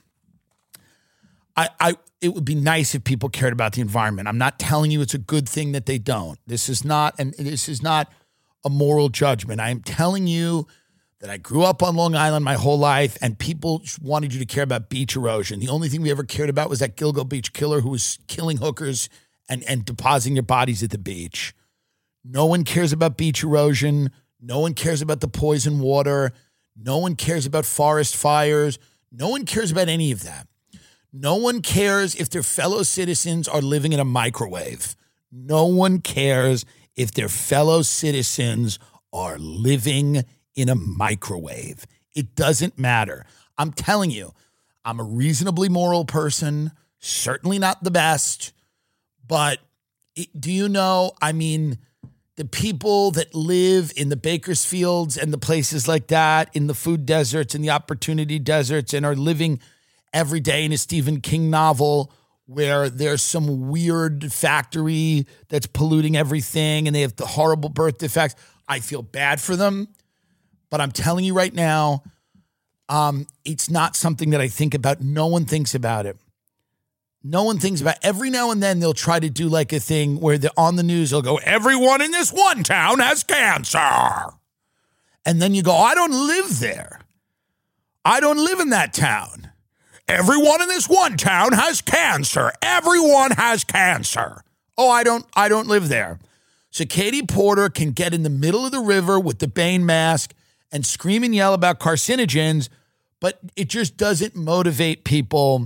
It would be nice if people cared about the environment. I'm not telling you it's a good thing that they don't. This is not a moral judgment. I am telling you that I grew up on Long Island my whole life, and people wanted you to care about beach erosion. The only thing we ever cared about was that Gilgo Beach killer who was killing hookers and depositing their bodies at the beach. No one cares about beach erosion. No one cares about the poison water. No one cares about forest fires. No one cares about any of that. No one cares if their fellow citizens are living in a microwave. No one cares if their fellow citizens are living in a microwave. It doesn't matter. I'm telling you, I'm a reasonably moral person, certainly not the best, but do you know, I mean, the people that live in the Bakersfields and the places like that, in the food deserts and the opportunity deserts, and are living every day in a Stephen King novel where there's some weird factory that's polluting everything and they have the horrible birth defects. I feel bad for them, but I'm telling you right now, it's not something that I think about. No one thinks about it. No one thinks about it. Every now and then they'll try to do like a thing where they're on the news, they'll go, everyone in this one town has cancer. And then you go, I don't live there. I don't live in that town. Everyone in this one town has cancer. Everyone has cancer. Oh, I don't live there. So Katie Porter can get in the middle of the river with the Bane mask and scream and yell about carcinogens, but it just doesn't motivate people.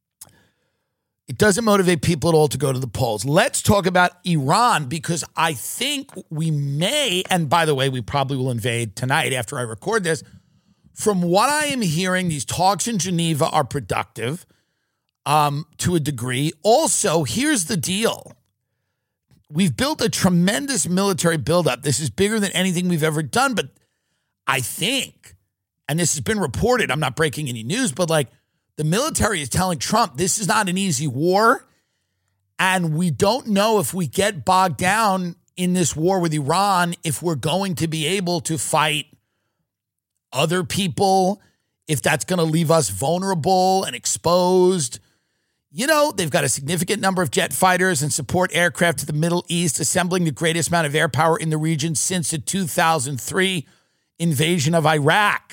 It doesn't motivate people at all to go to the polls. Let's talk about Iran, because I think we may, and by the way, we probably will invade tonight after I record this. From what I am hearing, these talks in Geneva are productive to a degree. Also, here's the deal. We've built a tremendous military buildup. This is bigger than anything we've ever done, but I think, and this has been reported, I'm not breaking any news, but like the military is telling Trump this is not an easy war, and we don't know if we get bogged down in this war with Iran if we're going to be able to fight other people, if that's going to leave us vulnerable and exposed. You know, they've got a significant number of jet fighters and support aircraft to the Middle East, assembling the greatest amount of air power in the region since the 2003 invasion of Iraq.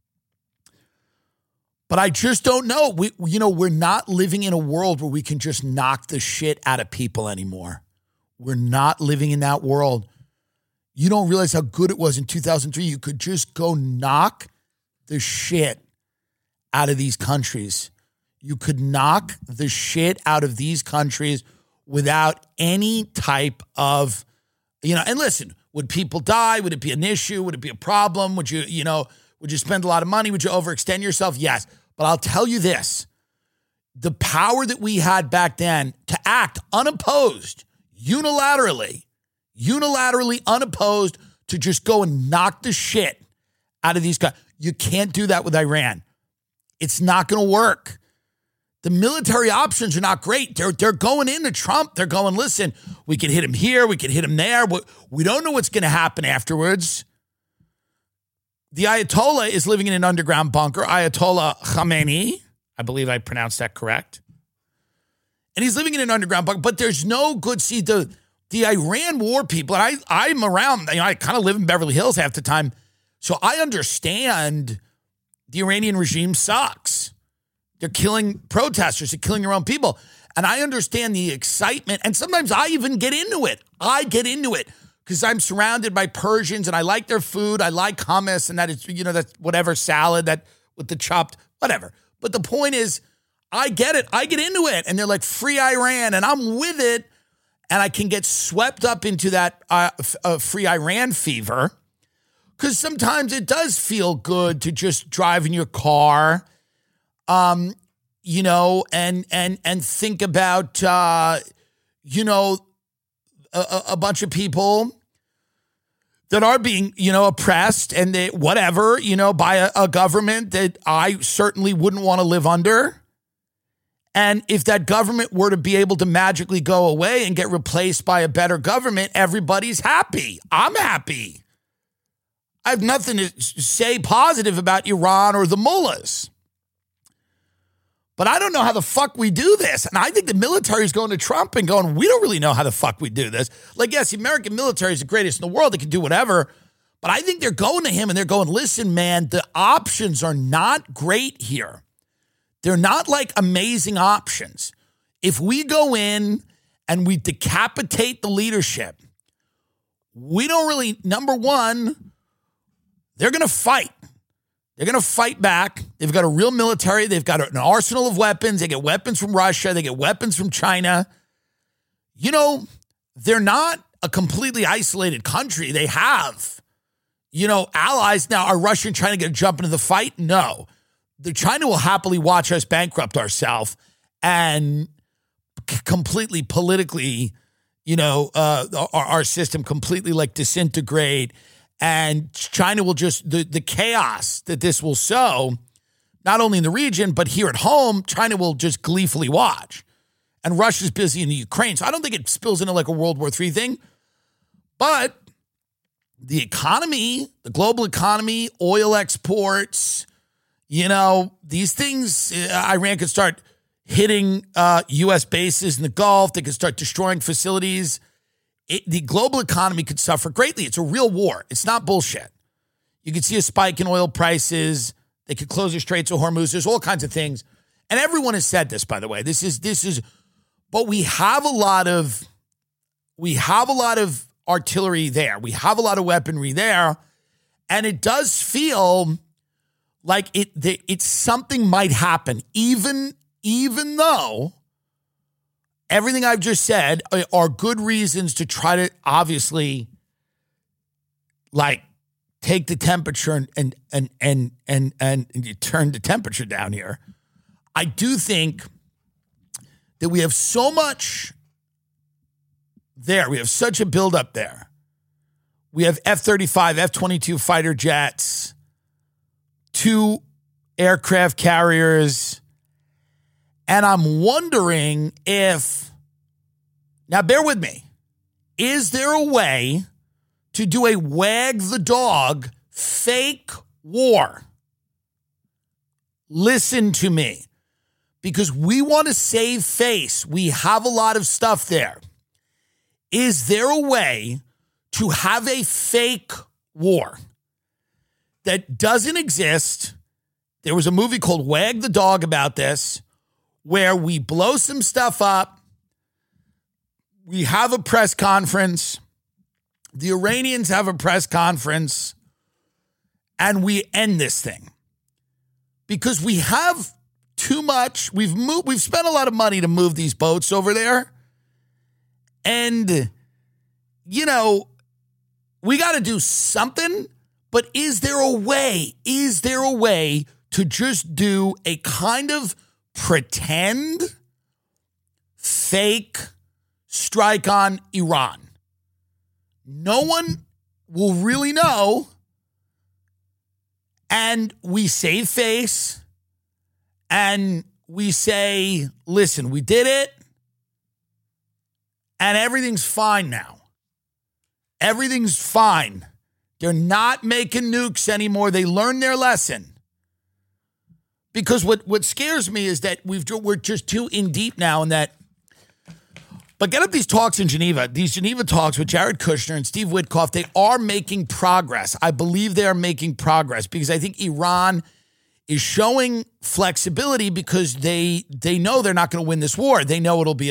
But I just don't know. We're not living in a world where we can just knock the shit out of people anymore. We're not living in that world. You don't realize how good it was in 2003. You could just go knock the shit out of these countries. You could knock the shit out of these countries without any type of, and listen, would people die? Would it be an issue? Would it be a problem? Would you spend a lot of money? Would you overextend yourself? Yes. But I'll tell you this, the power that we had back then to act unopposed, unilaterally unopposed, to just go and knock the shit out of these guys. You can't do that with Iran. It's not going to work. The military options are not great. They're going into Trump. They're going, listen, we can hit him here. We can hit him there. We don't know what's going to happen afterwards. The Ayatollah is living in an underground bunker. Ayatollah Khamenei, I believe I pronounced that correct. And he's living in an underground bunker, but there's no good, the Iran war people, and I'm around, I kind of live in Beverly Hills half the time, so I understand the Iranian regime sucks. They're killing protesters, they're killing their own people. And I understand the excitement, and sometimes I even get into it. I get into it because I'm surrounded by Persians, and I like their food. I like hummus, and that is, that's whatever salad that with the chopped, whatever. But the point is, I get it. I get into it, and they're like, free Iran, and I'm with it. And I can get swept up into that free Iran fever, because sometimes it does feel good to just drive in your car, and think about, a bunch of people that are being, oppressed and they, whatever, by a government that I certainly wouldn't want to live under. And if that government were to be able to magically go away and get replaced by a better government, everybody's happy. I'm happy. I have nothing to say positive about Iran or the mullahs. But I don't know how the fuck we do this. And I think the military is going to Trump and going, we don't really know how the fuck we do this. Like, yes, the American military is the greatest in the world. They can do whatever. But I think they're going to him and they're going, listen, man, the options are not great here. They're not like amazing options. If we go in and we decapitate the leadership, we don't really, number one, they're going to fight. They're going to fight back. They've got a real military. They've got an arsenal of weapons. They get weapons from Russia. They get weapons from China. You know, they're not a completely isolated country. They have, you know, allies. Now, are Russia and China going to jump into the fight? No. China will happily watch us bankrupt ourselves and completely politically, you know, our system completely like disintegrate. And China will just, the chaos that this will sow, not only in the region, but here at home, China will just gleefully watch. And Russia's busy in the Ukraine. So I don't think it spills into like a World War III thing. But the economy, the global economy, oil exports, you know, these things, Iran could start hitting U.S. bases in the Gulf. They could start destroying facilities. The global economy could suffer greatly. It's a real war. It's not bullshit. You could see a spike in oil prices. They could close the Straits of Hormuz. There's all kinds of things. And everyone has said this, by the way. This is, but we have a lot of artillery there. We have a lot of weaponry there. And it does feel like it's something might happen, even though everything I've just said are good reasons to try to obviously like take the temperature and you turn the temperature down here. I do think that we have so much there. We have such a buildup there. We have F-35, F-22 fighter jets, 2 aircraft carriers. And I'm wondering if, now bear with me, is there a way to do a wag the dog fake war? Listen to me, because we want to save face. We have a lot of stuff there. Is there a way to have a fake war that doesn't exist? There was a movie called Wag the Dog about this, where we blow some stuff up, we have a press conference, the Iranians have a press conference, and we end this thing. Because we have too much, we've spent a lot of money to move these boats over there, and, you know, we got to do something, but is there a way to just do a kind of pretend fake strike on Iran? No one will really know. And we save face and we say, listen, we did it and everything's fine now. Everything's fine. They're not making nukes anymore. They learned their lesson. Because what scares me is that we're just too in deep now in that. But get up these talks in Geneva. These Geneva talks with Jared Kushner and Steve Witkoff, they are making progress. I believe they are making progress because I think Iran is showing flexibility because they know they're not going to win this war. They know it'll be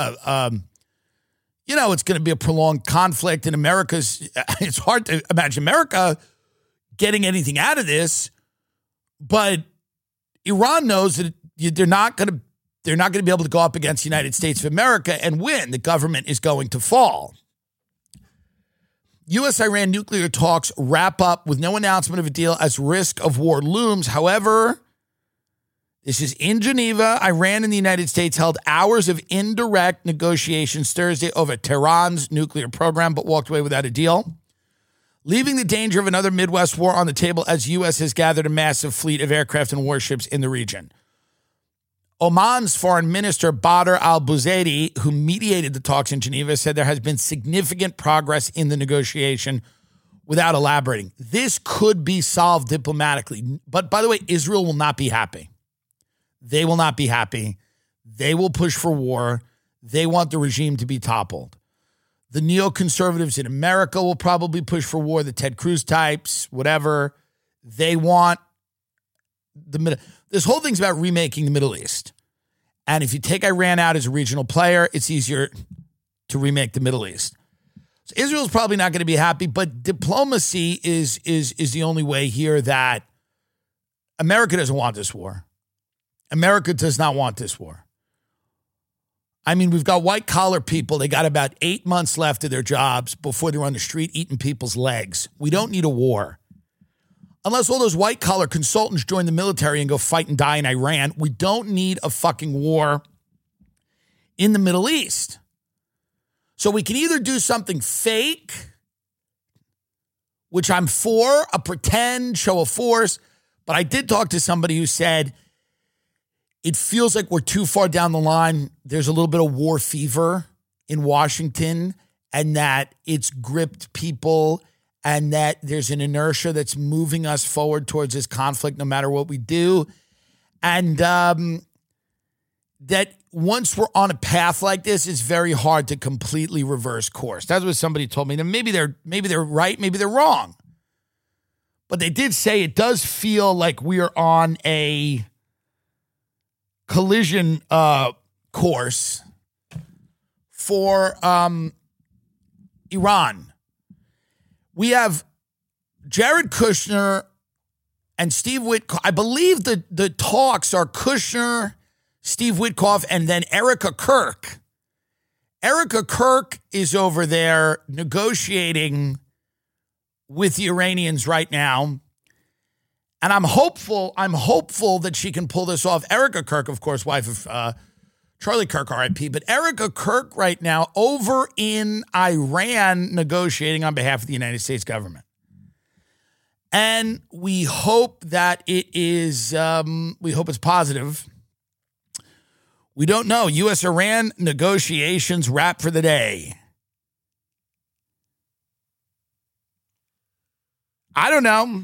it's going to be a prolonged conflict, and it's hard to imagine America getting anything out of this, but Iran knows that they're not going to be able to go up against the United States of America and win. The government is going to fall. U.S.-Iran nuclear talks wrap up with no announcement of a deal as risk of war looms. However, this is in Geneva. Iran and the United States held hours of indirect negotiations Thursday over Tehran's nuclear program, but walked away without a deal, leaving the danger of another Midwest war on the table as U.S. has gathered a massive fleet of aircraft and warships in the region. Oman's foreign minister, Badr al-Buzaidi, who mediated the talks in Geneva, said there has been significant progress in the negotiation without elaborating. This could be solved diplomatically. But by the way, Israel will not be happy. They will not be happy. They will push for war. They want the regime to be toppled. The neoconservatives in America will probably push for war, the Ted Cruz types, whatever. They want this whole thing's about remaking the Middle East. And if you take Iran out as a regional player, it's easier to remake the Middle East. So Israel's probably not going to be happy, but diplomacy is the only way here. That America doesn't want this war. America does not want this war. I mean, we've got white-collar people. They got about 8 months left of their jobs before they're on the street eating people's legs. We don't need a war. Unless all those white-collar consultants join the military and go fight and die in Iran, we don't need a fucking war in the Middle East. So we can either do something fake, which I'm for, a pretend show of force, but I did talk to somebody who said it feels like we're too far down the line. There's a little bit of war fever in Washington, and that it's gripped people, and that there's an inertia that's moving us forward towards this conflict no matter what we do. And that once we're on a path like this, it's very hard to completely reverse course. That's what somebody told me. Now, maybe they're right, maybe they're wrong. But they did say it does feel like we are on a collision course for Iran. We have Jared Kushner and Steve Witkoff. I believe the talks are Kushner, Steve Witkoff, and then Erica Kirk. Erica Kirk is over there negotiating with the Iranians right now. And I'm hopeful that she can pull this off. Erica Kirk, of course, wife of Charlie Kirk, RIP. But Erica Kirk right now over in Iran negotiating on behalf of the United States government. And we hope that it is, we hope it's positive. We don't know. U.S.-Iran negotiations wrap for the day. I don't know.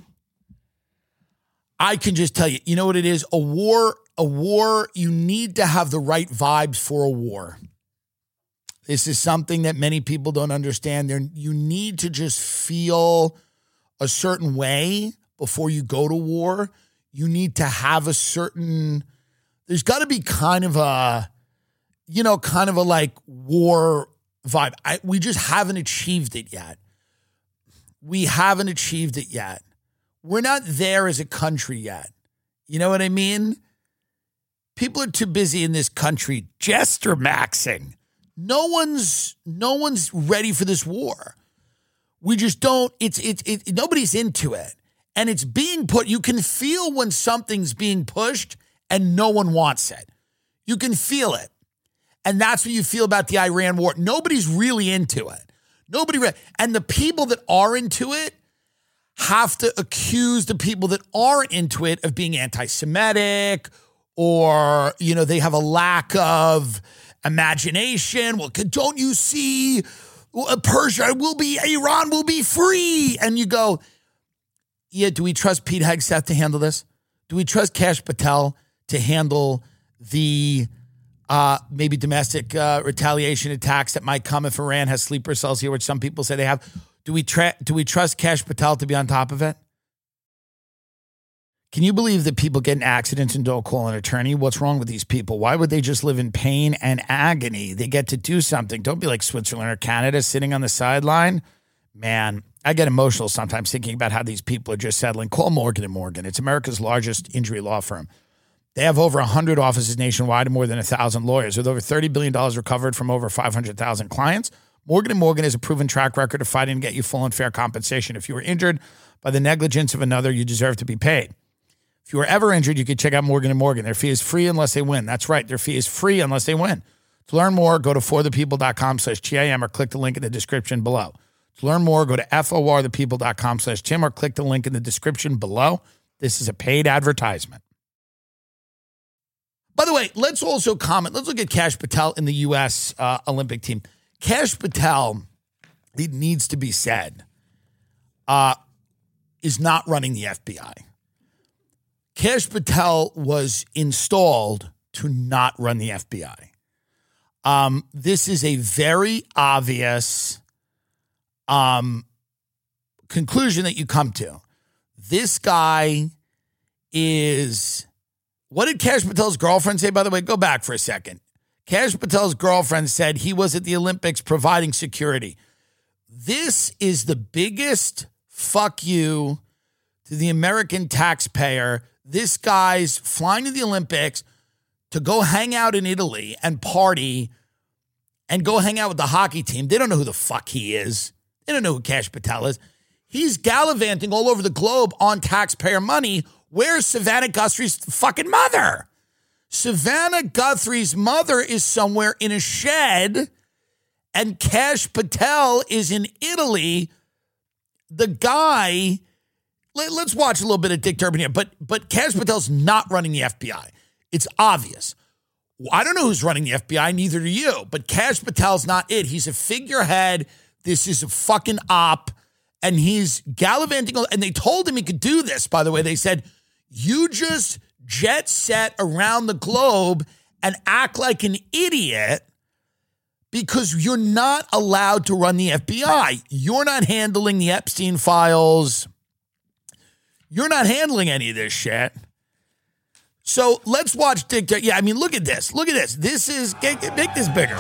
I can just tell you, you know what it is? A war, you need to have the right vibes for a war. This is something that many people don't understand. You need to just feel a certain way before you go to war. You need to have a certain, there's got to be kind of a like war vibe. We just haven't achieved it yet. We haven't achieved it yet. We're not there as a country yet. You know what I mean? People are too busy in this country jester maxing. No one's ready for this war. We just don't, nobody's into it. And it's being put, you can feel when something's being pushed and no one wants it. You can feel it. And that's what you feel about the Iran war. Nobody's really into it. And the people that are into it have to accuse the people that aren't into it of being anti-Semitic, or, they have a lack of imagination. Well, don't you see Iran will be free? And you go, yeah, do we trust Pete Hegseth to handle this? Do we trust Kash Patel to handle the maybe domestic retaliation attacks that might come if Iran has sleeper cells here, which some people say they have? Do we trust Kash Patel to be on top of it? Can you believe that people get in accidents and don't call an attorney? What's wrong with these people? Why would they just live in pain and agony? They get to do something. Don't be like Switzerland or Canada sitting on the sideline. Man, I get emotional sometimes thinking about how these people are just settling. Call Morgan & Morgan. It's America's largest injury law firm. They have over 100 offices nationwide and more than 1,000 lawyers. With over $30 billion recovered from over 500,000 clients, Morgan & Morgan has a proven track record of fighting to get you full and fair compensation. If you were injured by the negligence of another, you deserve to be paid. If you were ever injured, you could check out Morgan & Morgan. Their fee is free unless they win. That's right. Their fee is free unless they win. To learn more, go to forthepeople.com/TIM or click the link in the description below. To learn more, go to forthepeople.com/Tim or click the link in the description below. This is a paid advertisement. By the way, let's also comment. Let's look at Kash Patel in the U.S. Olympic team. Kash Patel, it needs to be said, is not running the FBI. Kash Patel was installed to not run the FBI. This is a very obvious conclusion that you come to. This guy is... What did Kash Patel's girlfriend say, by the way? Go back for a second. Kash Patel's girlfriend said he was at the Olympics providing security. This is the biggest fuck you to the American taxpayer. This guy's flying to the Olympics to go hang out in Italy and party and go hang out with the hockey team. They don't know who the fuck he is. They don't know who Kash Patel is. He's gallivanting all over the globe on taxpayer money. Where's Savannah Guthrie's fucking mother? Savannah Guthrie's mother is somewhere in a shed, and Kash Patel is in Italy. The guy, let's watch a little bit of Dick Durbin here, but Kash Patel's not running the FBI. It's obvious. I don't know who's running the FBI, neither do you, but Kash Patel's not it. He's a figurehead. This is a fucking op, and he's gallivanting, and they told him he could do this, by the way. They said, you just jet set around the globe and act like an idiot because you're not allowed to run the FBI. You're not handling the Epstein files. You're not handling any of this shit. So let's watch Dick. Yeah, I mean, look at this. Look at this. This is, make this bigger.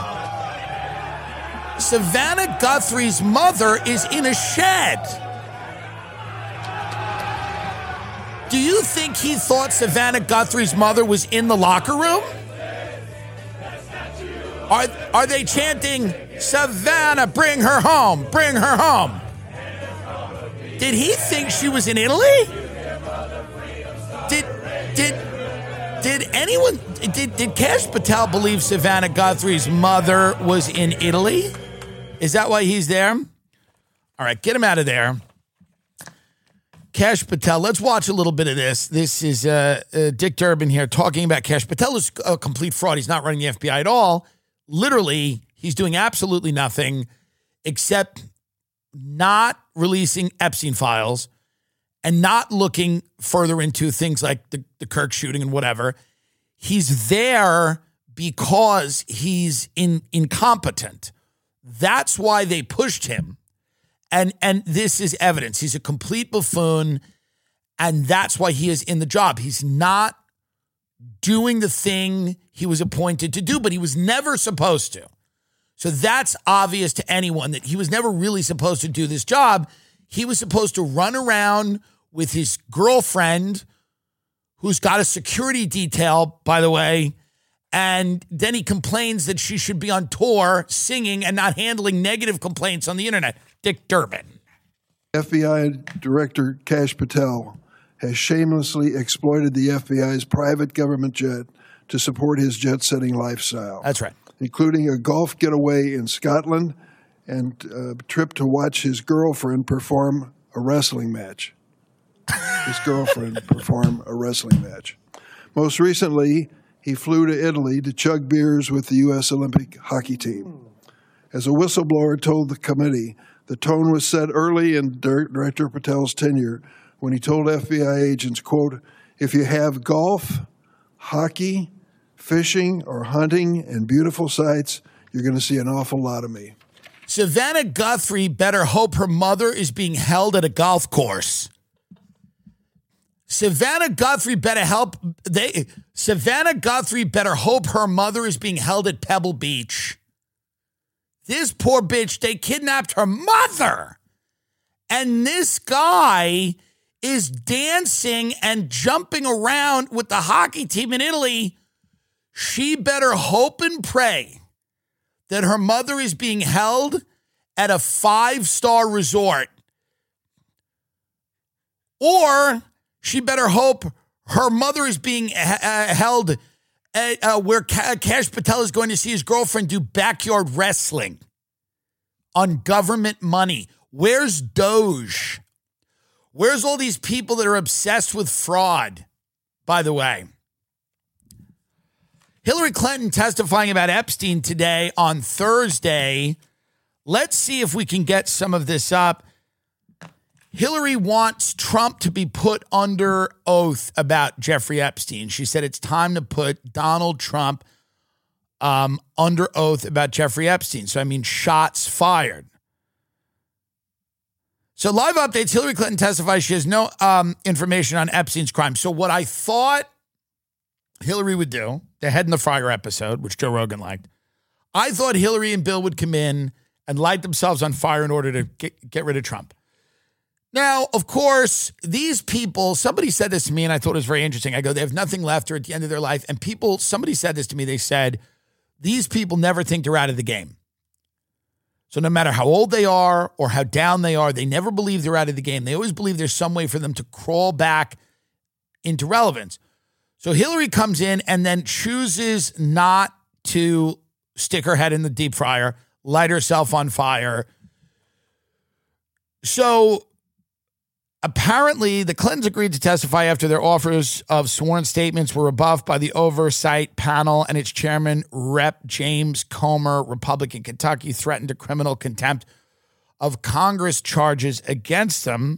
Savannah Guthrie's mother is in a shed. Do you think he thought Savannah Guthrie's mother was in the locker room? Are they chanting, Savannah, bring her home, bring her home? Did he think she was in Italy? Did Kash Patel believe Savannah Guthrie's mother was in Italy? Is that why he's there? All right, get him out of there. Kash Patel, let's watch a little bit of this. This is Dick Durbin here talking about Kash Patel is a complete fraud. He's not running the FBI at all. Literally, he's doing absolutely nothing except not releasing Epstein files and not looking further into things like the Kirk shooting and whatever. He's there because he's incompetent. That's why they pushed him. And this is evidence. He's a complete buffoon, and that's why he is in the job. He's not doing the thing he was appointed to do, but he was never supposed to. So that's obvious to anyone that he was never really supposed to do this job. He was supposed to run around with his girlfriend, who's got a security detail, by the way, and then he complains that she should be on tour singing and not handling negative complaints on the internet. Dick Durbin. FBI Director Kash Patel has shamelessly exploited the FBI's private government jet to support his jet-setting lifestyle. That's right. Including a golf getaway in Scotland and a trip to watch his girlfriend perform a wrestling match. Most recently, he flew to Italy to chug beers with the U.S. Olympic hockey team. As a whistleblower told the committee, the tone was set early in Director Patel's tenure when he told FBI agents, quote, if you have golf, hockey, fishing, or hunting and beautiful sights, you're going to see an awful lot of me. Savannah Guthrie better hope her mother is being held at a golf course. Savannah Guthrie better hope her mother is being held at Pebble Beach. This poor bitch, they kidnapped her mother. And this guy is dancing and jumping around with the hockey team in Italy. She better hope and pray that her mother is being held at a 5-star resort. Or she better hope her mother is being held at where Kash Patel is going to see his girlfriend do backyard wrestling on government money. Where's Doge? Where's all these people that are obsessed with fraud, by the way? Hillary Clinton testifying about Epstein today on Thursday. Let's see if we can get some of this up. Hillary wants Trump to be put under oath about Jeffrey Epstein. She said it's time to put Donald Trump under oath about Jeffrey Epstein. So, I mean, shots fired. So, live updates. Hillary Clinton testifies she has no information on Epstein's crime. So, what I thought Hillary would do, the Head in the Fryer episode, which Joe Rogan liked, I thought Hillary and Bill would come in and light themselves on fire in order to get rid of Trump. Now, of course, these people, somebody said this to me and I thought it was very interesting. I go, they have nothing left or at the end of their life. And somebody said this to me. They said, these people never think they're out of the game. So no matter how old they are or how down they are, they never believe they're out of the game. They always believe there's some way for them to crawl back into relevance. So Hillary comes in and then chooses not to stick her head in the deep fryer, light herself on fire. So apparently the Clintons agreed to testify after their offers of sworn statements were rebuffed by the oversight panel, and its chairman, Rep. James Comer, Republican Kentucky, threatened a criminal contempt of Congress charges against them.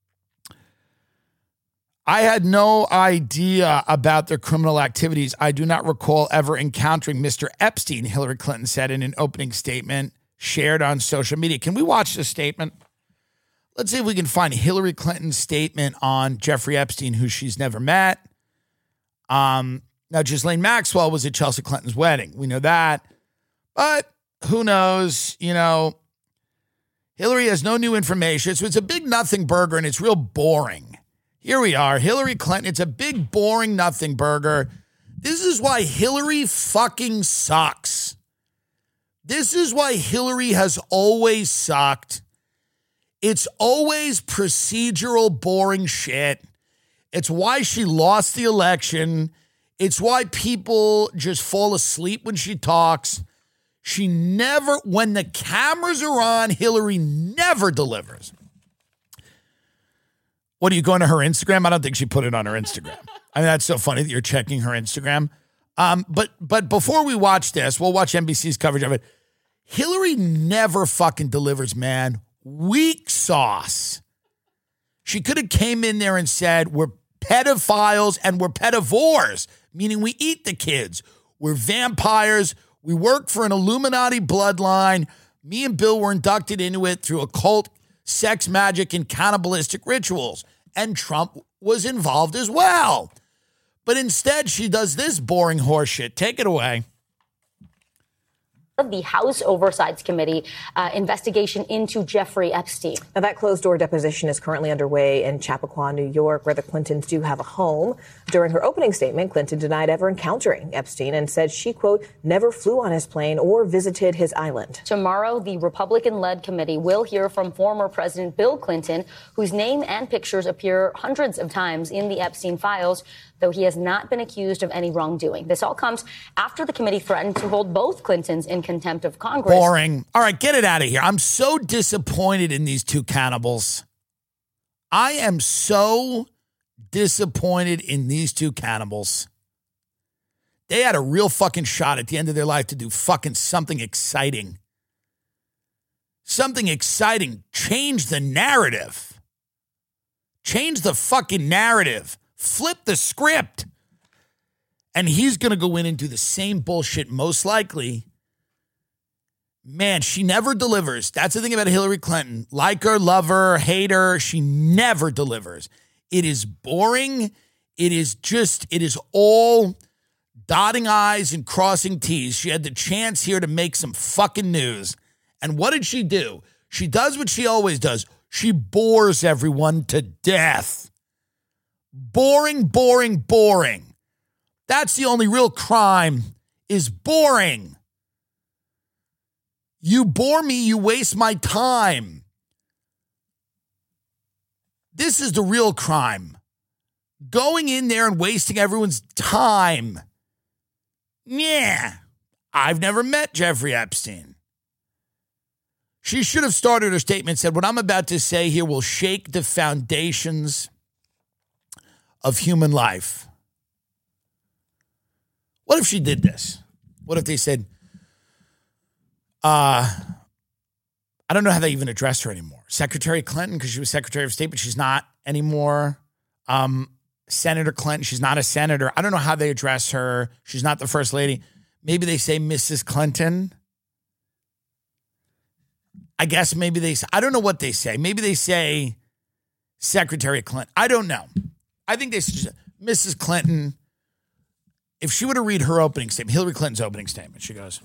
I had no idea about their criminal activities. I do not recall ever encountering Mr. Epstein, Hillary Clinton said in an opening statement shared on social media. Can we watch this statement? Let's see if we can find Hillary Clinton's statement on Jeffrey Epstein, who she's never met. Now, Ghislaine Maxwell was at Chelsea Clinton's wedding. We know that. But who knows? You know, Hillary has no new information. So it's a big nothing burger, and it's real boring. Here we are, Hillary Clinton. It's a big, boring nothing burger. This is why Hillary fucking sucks. This is why Hillary has always sucked. It's always procedural, boring shit. It's why she lost the election. It's why people just fall asleep when she talks. She never, when the cameras are on, Hillary never delivers. What, are you going to her Instagram? I don't think she put it on her Instagram. I mean, that's so funny that you're checking her Instagram. But before we watch this, we'll watch NBC's coverage of it. Hillary never fucking delivers, man. Weak sauce. She could have came in there and said, we're pedophiles and we're pedivores, meaning we eat the kids. We're vampires. We work for an Illuminati bloodline. Me and Bill were inducted into it through occult, sex magic, and cannibalistic rituals. And Trump was involved as well. But instead, she does this boring horseshit. Take it away. The House Oversight Committee investigation into Jeffrey Epstein. Now, that closed-door deposition is currently underway in Chappaqua, New York, where the Clintons do have a home. During her opening statement, Clinton denied ever encountering Epstein and said she, quote, never flew on his plane or visited his island. Tomorrow, the Republican-led committee will hear from former President Bill Clinton, whose name and pictures appear hundreds of times in the Epstein files, though he has not been accused of any wrongdoing. This all comes after the committee threatened to hold both Clintons in contempt of Congress. Boring. All right, get it out of here. I'm so disappointed in these two cannibals. I am so disappointed in these two cannibals. They had a real fucking shot at the end of their life to do fucking something exciting. Something exciting. Change the narrative. Change the fucking narrative. Flip the script. And he's going to go in and do the same bullshit, most likely. Man, she never delivers. That's the thing about Hillary Clinton. Like her, love her, hate her, she never delivers. It is boring. It is all dotting I's and crossing T's. She had the chance here to make some fucking news. And what did she do? She does what she always does. She bores everyone to death. Boring, boring, boring. That's the only real crime, is boring. You bore me, you waste my time. This is the real crime. Going in there and wasting everyone's time. Yeah. I've never met Jeffrey Epstein. She should have started her statement and said, what I'm about to say here will shake the foundations of human life. What if she did this? What if they said, I don't know how they even address her anymore. Secretary Clinton, because she was Secretary of State, but she's not anymore. Senator Clinton, she's not a senator. I don't know how they address her. She's not the First Lady. Maybe they say Mrs. Clinton. I guess maybe I don't know what they say. Maybe they say Secretary Clinton. I don't know. I think they say Mrs. Clinton. If she were to read her opening statement, Hillary Clinton's opening statement, she goes,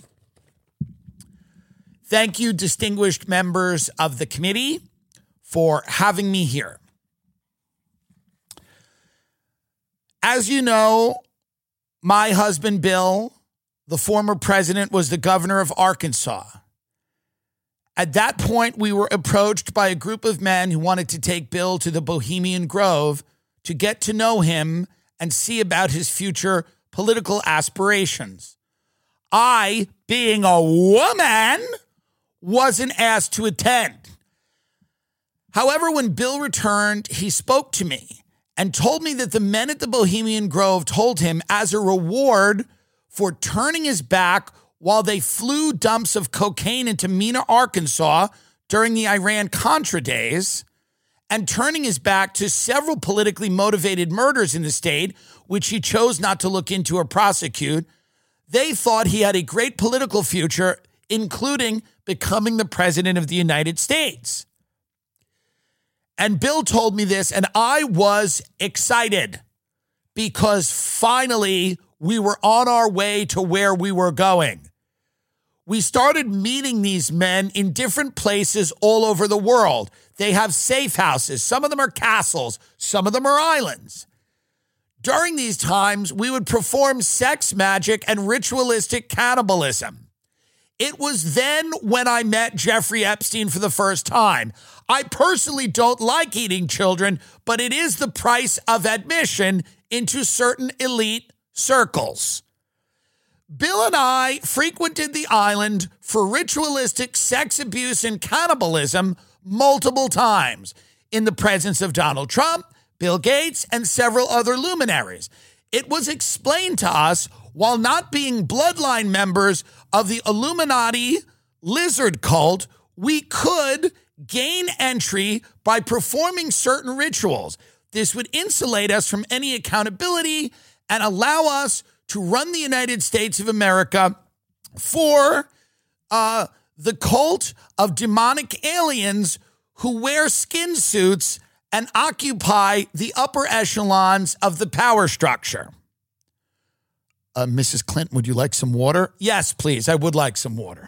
"Thank you, distinguished members of the committee, for having me here. As you know, my husband, Bill, the former president, was the governor of Arkansas. At that point, we were approached by a group of men who wanted to take Bill to the Bohemian Grove to get to know him and see about his future political aspirations. I, being a woman, wasn't asked to attend. However, when Bill returned, he spoke to me and told me that the men at the Bohemian Grove told him, as a reward for turning his back while they flew dumps of cocaine into Mena, Arkansas during the Iran-Contra days, and turning his back to several politically motivated murders in the state, which he chose not to look into or prosecute, they thought he had a great political future, including becoming the president of the United States. And Bill told me this, and I was excited because finally we were on our way to where we were going. We started meeting these men in different places all over the world. They have safe houses. Some of them are castles. Some of them are islands. During these times, we would perform sex magic and ritualistic cannibalism. It was then when I met Jeffrey Epstein for the first time. I personally don't like eating children, but it is the price of admission into certain elite circles. Bill and I frequented the island for ritualistic sex abuse and cannibalism multiple times in the presence of Donald Trump, Bill Gates, and several other luminaries. It was explained to us, while not being bloodline members of the Illuminati lizard cult, we could gain entry by performing certain rituals. This would insulate us from any accountability and allow us to run the United States of America for the cult of demonic aliens who wear skin suits and occupy the upper echelons of the power structure." Mrs. Clinton, would you like some water? Yes, please. I would like some water.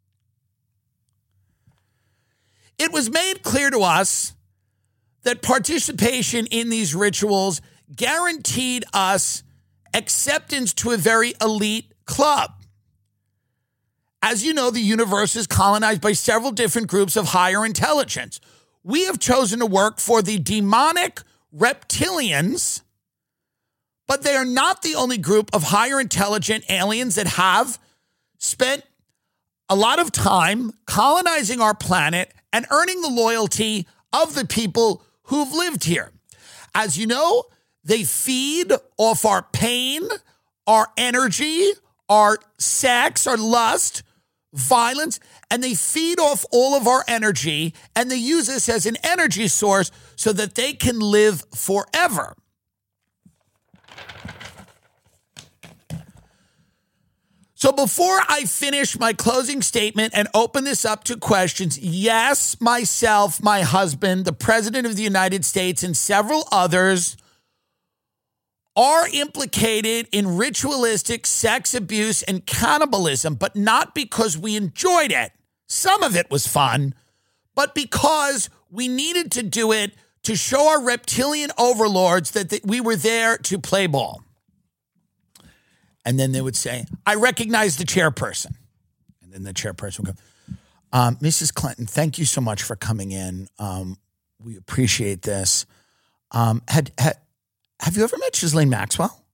It was made clear to us that participation in these rituals guaranteed us acceptance to a very elite club. As you know, the universe is colonized by several different groups of higher intelligence. We have chosen to work for the demonic reptilians, but they are not the only group of higher intelligent aliens that have spent a lot of time colonizing our planet and earning the loyalty of the people who've lived here. As you know, they feed off our pain, our energy, our sex, our lust, violence, and they feed off all of our energy, and they use us as an energy source so that they can live forever. So before I finish my closing statement and open this up to questions, yes, myself, my husband, the President of the United States, and several others are implicated in ritualistic sex abuse and cannibalism, but not because we enjoyed it. Some of it was fun, but because we needed to do it to show our reptilian overlords that we were there to play ball. And then they would say, "I recognize the chairperson." And then the chairperson would go, "Mrs. Clinton, thank you so much for coming in. We appreciate this. Have you ever met Ghislaine Maxwell?"